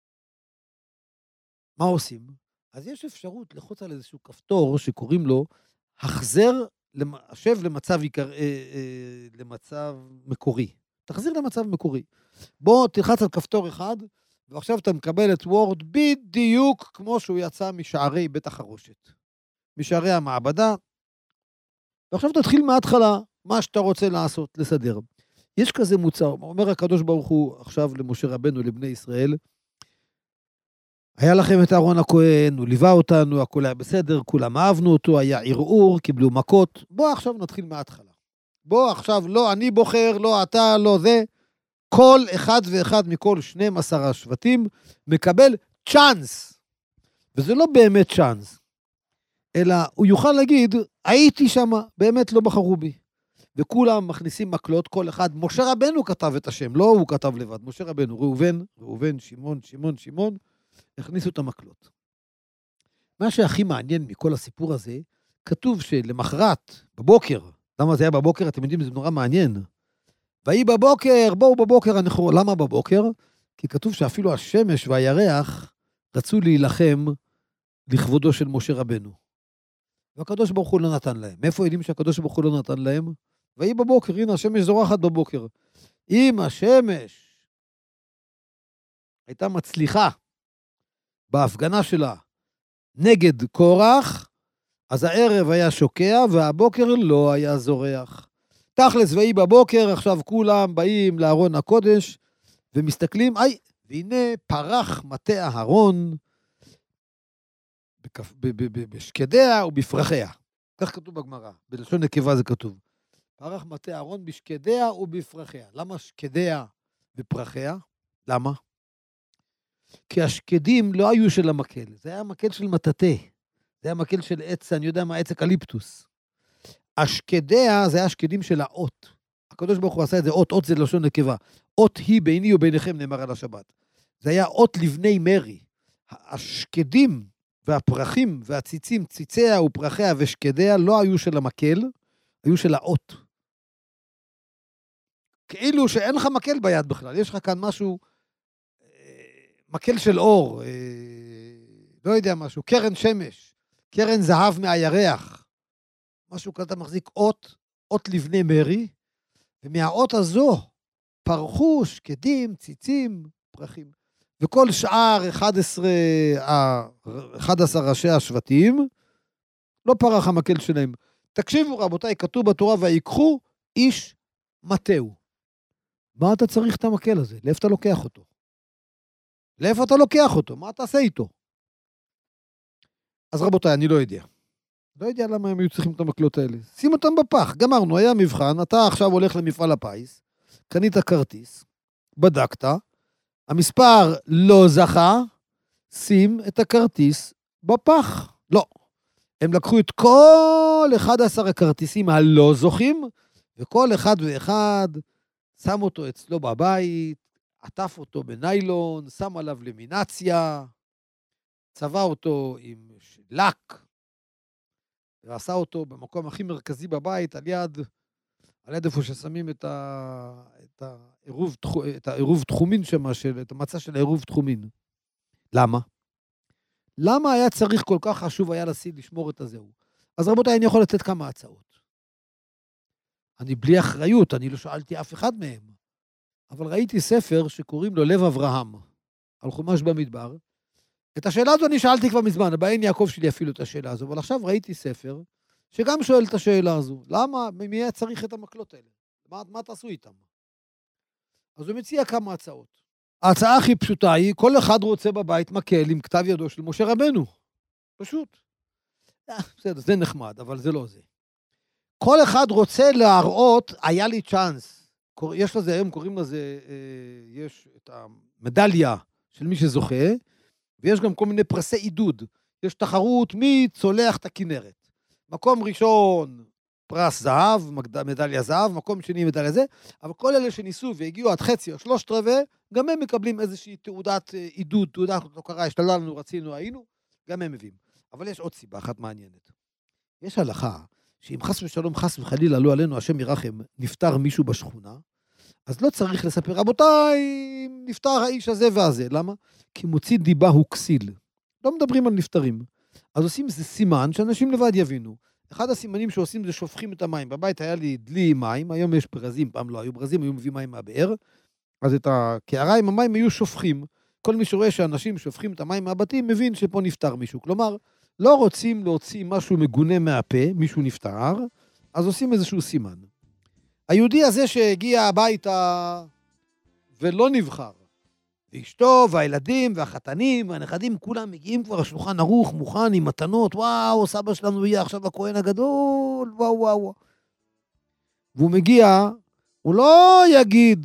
מה עושים? אז יש אפשרות לחוץ על איזשהו כפתור שקוראים לו החזר השב למצב, למצב מקורי. תחזיר למצב מקורי. בוא תלחץ על כפתור אחד, ועכשיו אתה מקבל את וורד בדיוק כמו שהוא יצא משערי בית החרושת. משערי המעבדה. ועכשיו תתחיל מההתחלה, מה שאתה רוצה לעשות, לסדר. יש כזה מוצר, אומר הקדוש ברוך הוא עכשיו למשה רבנו, לבני ישראל, היה לכם את אהרון הכהן, הוא ליווה אותנו, הכל היה בסדר, כולם אהבנו אותו, היה ערעור, קיבלו מכות. בוא עכשיו נתחיל מההתחלה. בוא עכשיו, לא אני בוחר, לא אתה, לא זה. כל אחד ואחד מכל שנים עשר השבטים מקבל צ'אנס. וזה לא באמת צ'אנס, אלא הוא יוכל להגיד, הייתי שם, באמת לא בחרו בי. וכולם מכניסים מקלות, כל אחד, משה רבנו כתב את השם, לא הוא כתב לבד, משה רבנו, ראובן, ראובן, שמעון, שמעון, שמעון, הכניסו את המקלות. מה שהכי מעניין מכל הסיפור הזה, כתוב שלמחרת, בבוקר, למה זה היה בבוקר? אתם יודעים, זה נורא מעניין. והיא בבוקר, בואו בבוקר, אנחנו, למה בבוקר? כי כתוב שאפילו השמש והירח רצו להילחם לכבודו של משה רבנו. והקדוש ברוך הוא לא נתן להם. מאיפה יודעים שהקדוש ברוך הוא לא נתן להם? והיא בבוקר, הנה השמש זורחת בבוקר. אם השמש הייתה מצליחה בהפגנה שלה נגד קורח, אז הערב היה שוקע והבוקר לא היה זורח. תכלס והיא בבוקר, עכשיו כולם באים לארון הקודש ומסתכלים, איי, והנה פרח מטה אהרון בשקדיה ובפרחיה. כך כתוב בגמרא, בלשון נקבה זה כתוב. פרח מטה אהרון בשקדיה ובפרחיה. למה שקדיה ופרחיה? למה? כי השקדים לא היו של המקל, זה היה מקל של מטאטה. זה היה מקל של עץ, אני יודע מה, עץ אקליפטוס. השקדיה זה היה השקדים של האות. הקדוש ברוך הוא עשה את זה, אות, אות זה לשון נקבה. אות היא ביני וביניכם נאמר על השבת. זה היה אות לבני מרי. השקדים והפרחים והציצים, ציציה ופרחיה ושקדיה לא היו של המקל, היו של האות. כאילו שאין לך מקל ביד בכלל, יש לך כאן משהו, מקל של אור, לא יודע משהו, קרן שמש, קרן זהב מהירח, משהו כזה מחזיק אות, אות לבני מרי, ומהאות הזו פרחו שקדים, ציצים, פרחים. וכל שאר אחד עשר ראשי השבטים, לא פרח המקל שלהם. תקשיבו רבותיי, כתוב בתורה, ויקחו איש מטהו. מה אתה צריך את המקל הזה? לאיפה אתה לוקח אותו? לאיפה אתה לוקח אותו? מה אתה עושה איתו? אז רבותיי, אני לא יודע. לא יודע למה הם היו צריכים את המקלות האלה. שים אותם בפח, גמרנו, היה מבחן, אתה עכשיו הולך למפעל הפיס, קנית כרטיס, בדקת, המספר לא זכה, שים את הכרטיס בפח. לא. הם לקחו את כל אחד עשר הכרטיסים הלא זוכים, וכל אחד ואחד שם אותו אצלו בבית, עטף אותו בניילון, שם עליו למינציה, צבע אותו עם לק, ועשה אותו במקום הכי מרכזי בבית, על יד, על יד איפה ששמים את ה, את העירוב, את העירוב תחומין שמה, של, את המצע של העירוב תחומין. למה? למה היה צריך כל כך חשוב היה לשים לשמור את הזהו? אז רבותיי, אני יכול לתת כמה הצעות. אני בלי אחריות, אני לא שאלתי אף אחד מהם. אבל ראיתי ספר שקוראים לו לב אברהם, על חומש במדבר. את השאלה הזו אני שאלתי כבר מזמן, הבעין יעקב שלי אפילו את השאלה הזו, אבל עכשיו ראיתי ספר שגם שואל את השאלה הזו. למה? מי היה צריך את המקלות האלה? מה, מה תעשו איתם? אז הוא מציע כמה הצעות. ההצעה הכי פשוטה היא, כל אחד רוצה בבית מקל עם כתב ידו של משה רבנו. פשוט. בסדר, זה נחמד, אבל זה לא זה. כל אחד רוצה להראות, היה לי צ'אנס. יש לזה, היום קוראים לזה, יש את המדליה של מי שזוכה, ויש גם כל מיני פרסי עידוד. יש תחרות מי צולח את הכנרת. מקום ראשון, פרס זהב, מדליה זהב, מקום שני מדליה זה, אבל כל אלה שניסו והגיעו עד חצי או שלושת רבעי, גם הם מקבלים איזושהי תעודת עידוד, תעודת הוקרה, השתללנו, רצינו, היינו, גם הם מביאים. אבל יש עוד סיבה אחת מעניינת. יש הלכה, שאם חס ושלום, חס וחלילה, לא עלינו, השם ירחם, נפטר מישהו בשכונה, אז לא צריך לספר, רבותיי, נפטר האיש הזה והזה. למה? כי מוציא דיבה הוא כסיל. לא מדברים על נפטרים. אז עושים איזה סימן שאנשים לבד יבינו. אחד הסימנים שעושים זה שופכים את המים. בבית היה לי דלי מים, היום יש ברזים, פעם לא היו ברזים, היו מביאים מים מהבאר, אז את הקערה עם המים היו שופכים. כל מי שרואה שאנשים שופכים את המים מהבתים, מבין שפה נפטר מישהו. כלומר, לא רוצים להוציא משהו מגונה מהפה, מישהו נפטר, אז עושים איזשהו סימן. היהודי הזה שהגיע הביתה ולא נבחר, ואשתו והילדים והחתנים והנכדים, כולם מגיעים כבר, השולחן ערוך, מוכן, עם מתנות, וואו, סבא שלנו יהיה עכשיו הכהן הגדול, וואו, וואו. והוא מגיע, הוא לא יגיד,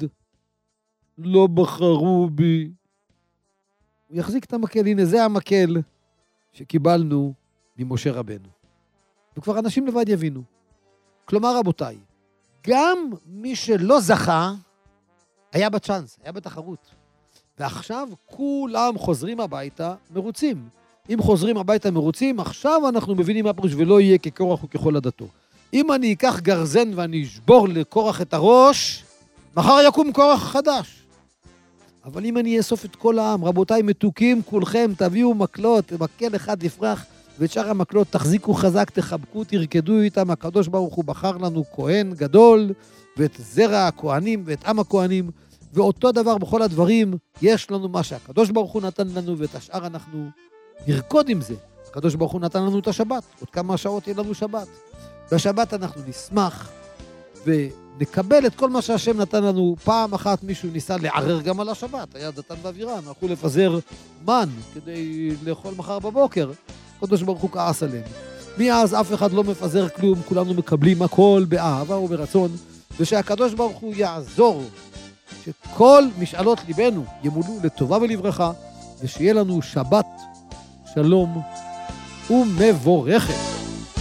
לא בחרו בי. הוא יחזיק את המקל, הנה זה המקל. שקיבלנו ממשה רבנו. וכבר אנשים לבד יבינו. כלומר, רבותיי, גם מי שלא זכה, היה בצ'אנס, היה בתחרות. ועכשיו כולם חוזרים הביתה מרוצים. אם חוזרים הביתה מרוצים, עכשיו אנחנו מבינים מה פירוש ולא יהיה כקורח וככל עדתו. אם אני אקח גרזן ואני אשבור לקורח את הראש, מחר יקום קורח חדש. אבל אם אני אאסוף את כל העם, רבותיי מתוקים כולכם, תביאו מקלות, מקל אחד יפרח, ואת שאר המקלות תחזיקו חזק, תחבקו, תרקדו איתם, הקדוש ברוך הוא בחר לנו כהן גדול, ואת זרע הכהנים ואת עם הכהנים, ואותו דבר בכל הדברים, יש לנו מה שהקדוש ברוך הוא נתן לנו, ואת השאר אנחנו נרקוד עם זה. הקדוש ברוך הוא נתן לנו את השבת, עוד כמה שעות יהיה לנו שבת. בשבת אנחנו נשמח, ונקבל את כל מה שהשם נתן לנו. פעם אחת מישהו ניסה לערר גם על השבת, היה דתן ואבירם, הלכו לפזר מן כדי לאכול מחר בבוקר, הקדוש ברוך הוא כעס עליהם. מאז אף אחד לא מפזר כלום, כולנו מקבלים הכל באהבה וברצון, ושהקדוש ברוך הוא יעזור, שכל משאלות ליבנו ימולאו לטובה ולברכה, ושיהיה לנו שבת שלום ומבורכת.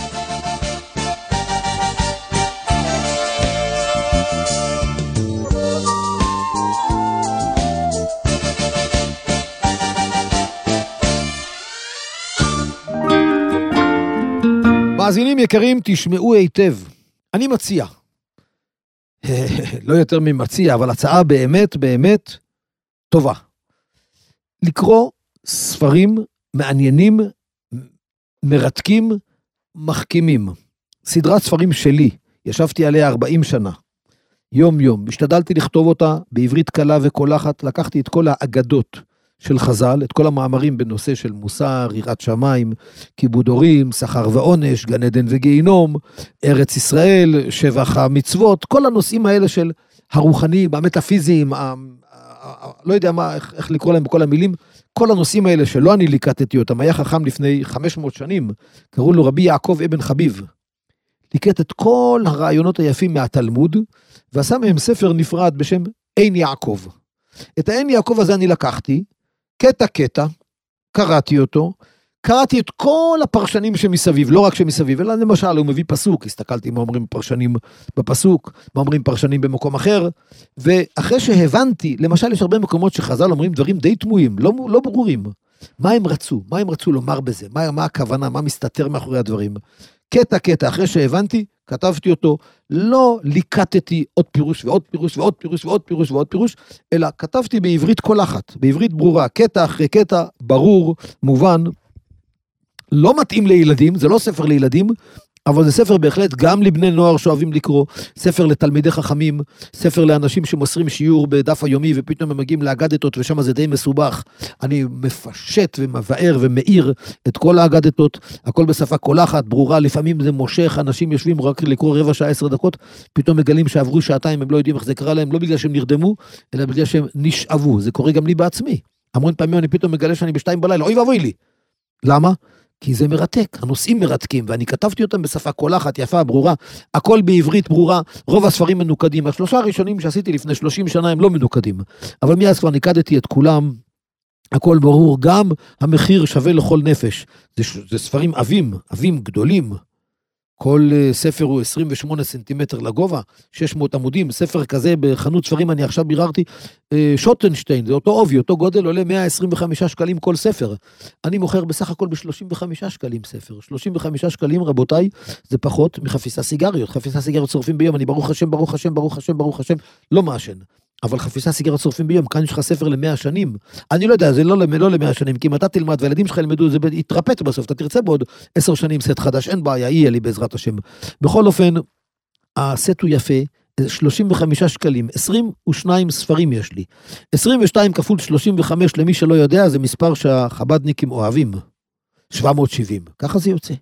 מאזינים יקרים, תשמעו היטב. אני מציע, לא יותר ממציע, אבל הצעה באמת באמת טובה. לקרוא ספרים מעניינים, מרתקים, מחכימים. סדרת ספרים שלי, ישבתי עליה ארבעים שנה. יום יום, השתדלתי לכתוב אותה בעברית קלה וקולחת, לקחתי את כל האגדות של חז"ל, את כל המאמרים בנושא של מוסר, יראת שמיים, כיבוד הורים, שכר ועונש, גן עדן וגיהינום, ארץ ישראל, שבח המצוות, כל הנושאים האלה של הרוחניים, המטאפיזיים, ה, ה, לא יודע מה, איך, איך לקרוא להם בכל המילים, כל הנושאים האלה שלא אני ליקטתי אותם, היה חכם לפני חמש מאות שנים, קראו לו רבי יעקב אבן חביב, ליקט את כל הרעיונות היפים מהתלמוד, ועשה מהם ספר נפרד בשם עין יעקב. את העין יעקב הזה אני לקחתי, קטע קטע, קראתי אותו, קראתי את כל הפרשנים שמסביב, לא רק שמסביב, אלא למשל הוא מביא פסוק, הסתכלתי מה אומרים פרשנים בפסוק, מה אומרים פרשנים במקום אחר, ואחרי שהבנתי, למשל יש הרבה מקומות שחז"ל אומרים דברים די תמוהים, לא, לא ברורים, מה הם רצו, מה הם רצו לומר בזה, מה, מה הכוונה, מה מסתתר מאחורי הדברים, קטע קטע, אחרי שהבנתי, כתבתי אותו, לא ליקטתי עוד פירוש ועוד פירוש ועוד פירוש ועוד פירוש ועוד פירוש, אלא כתבתי בעברית קולחת, בעברית ברורה, קטע אחרי קטע, ברור, מובן, לא מתאים לילדים, זה לא ספר לילדים, אבל זה ספר בהחלט גם לבני נוער שאוהבים לקרוא, ספר לתלמידי חכמים, ספר לאנשים שמוסרים שיעור בדף היומי, ופתאום הם מגיעים לאגדתות, ושם זה די מסובך, אני מפשט ומבאר ומאיר את כל האגדתות, הכל בשפה קולחת, ברורה, לפעמים זה מושך, אנשים יושבים רק לקרוא רבע שעה, עשר דקות, פתאום מגלים שעברו שעתיים, הם לא יודעים איך זה קרה להם, לא בגלל שהם נרדמו, אלא בגלל שהם נשאבו, זה קורה גם לי בעצמי, המון פעמים אני פתאום מגלה שאני בשתיים בלילה, אוי ואבוי לי. למה? כי זה מרתק, הנושאים מרתקים, ואני כתבתי אותם בשפה קולחת, יפה, ברורה, הכל בעברית ברורה, רוב הספרים מנוקדים, השלושה הראשונים שעשיתי לפני שלושים שנה הם לא מנוקדים, אבל מאז כבר ניקדתי את כולם, הכל ברור, גם המחיר שווה לכל נפש, זה, זה ספרים עבים, עבים גדולים, כל ספר הוא עשרים ושמונה סנטימטר לגובה, שש מאות עמודים, ספר כזה בחנות ספרים, אני עכשיו ביררתי, שוטנשטיין, זה אותו עובי, אותו גודל, עולה מאה עשרים וחמישה שקלים כל ספר. אני מוכר בסך הכל ב-שלושים וחמישה שקלים ספר. שלושים וחמישה שקלים, רבותיי, זה פחות מחפיסה סיגריות. חפיסה סיגריות שורפים ביום, אני ברוך השם, ברוך השם, ברוך השם, ברוך השם, לא מעשן. אבל חפיסה סיגריות שורפים ביום, כאן יש לך ספר למאה שנים. אני לא יודע, זה לא, לא למאה שנים, כי אם אתה תלמד והילדים שלך ילמדו, זה יתרפט בסוף, אתה תרצה בעוד עשר שנים סט חדש, אין בעיה, יהיה לי בעזרת השם. בכל אופן, הסט הוא יפה, שלושים וחמישה שקלים, עשרים ושניים ספרים יש לי. עשרים ושתיים כפול שלושים וחמש, למי שלא יודע, זה מספר שהחבדניקים אוהבים. שבע מאות שבעים, ככה זה יוצא.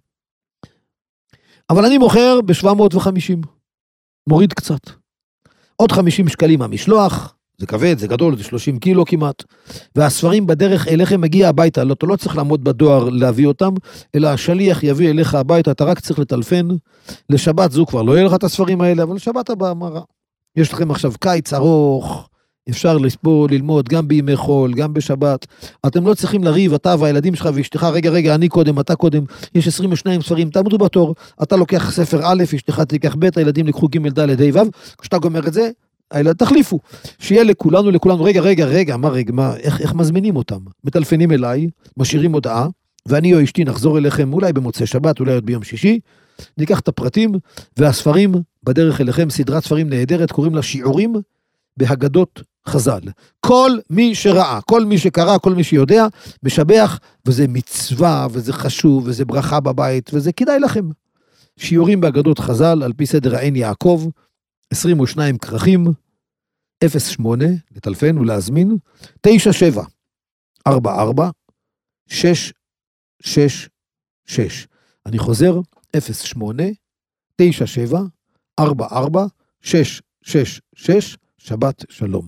אבל אני מוכר ב-שבע מאות וחמישים, מוריד קצת. עוד חמישים שקלים המשלוח, זה כבד, זה גדול, זה שלושים קילו כמעט, והספרים בדרך אליכם מגיע הביתה, לא, אתה לא צריך לעמוד בדואר להביא אותם, אלא השליח יביא אליך הביתה, אתה רק צריך לטלפן, לשבת זו כבר לא יהיה לך את הספרים האלה, אבל לשבת הבאה, מה רע? יש לכם עכשיו קיץ ארוך, אפשר לספור, ללמוד, גם בימי חול, גם בשבת. אתם לא צריכים לריב, אתה והילדים שלך ואשתך, רגע, רגע, אני קודם, אתה קודם, יש עשרים ושניים ספרים, תעמדו בתור, אתה לוקח ספר א', אשתך תיקח ב', הילדים לקחו ג' ד' ה' ו', כשאתה גומר את זה, הילד תחליפו, שיהיה לכולנו, לכולנו, רגע, רגע, רגע, מה רגע, מה, איך, איך מזמינים אותם? מטלפנים אליי, משאירים הודעה, ואני או אשתי נחזור אליכם, אולי במוצאי שבת, אולי עוד ביום שישי, ניקח את הפרטים, והספרים בדרך אליכם, סדרת ספרים נהדרת, קוראים לה שיעורים בהגדות חז"ל. כל מי שראה, כל מי שקרא, כל מי שיודע, משבח, וזה מצווה, וזה חשוב, וזה ברכה בבית, וזה כדאי לכם. שיעורים בהגדות חז"ל, על פי סדר העין יעקב, עשרים ושניים כרכים, אפס שמונה, לטלפן ולהזמין, תשע שבע, ארבע ארבע, שש שש שש. אני חוזר, אפס שמונה, תשע שבע, ארבע ארבע, שש שש שש, שבת שלום.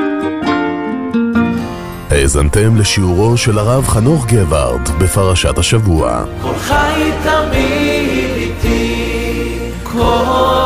האזנתם לשיעורו של הרב חנוך גבארד בפרשת השבוע. כל חי תמיד איתי, כל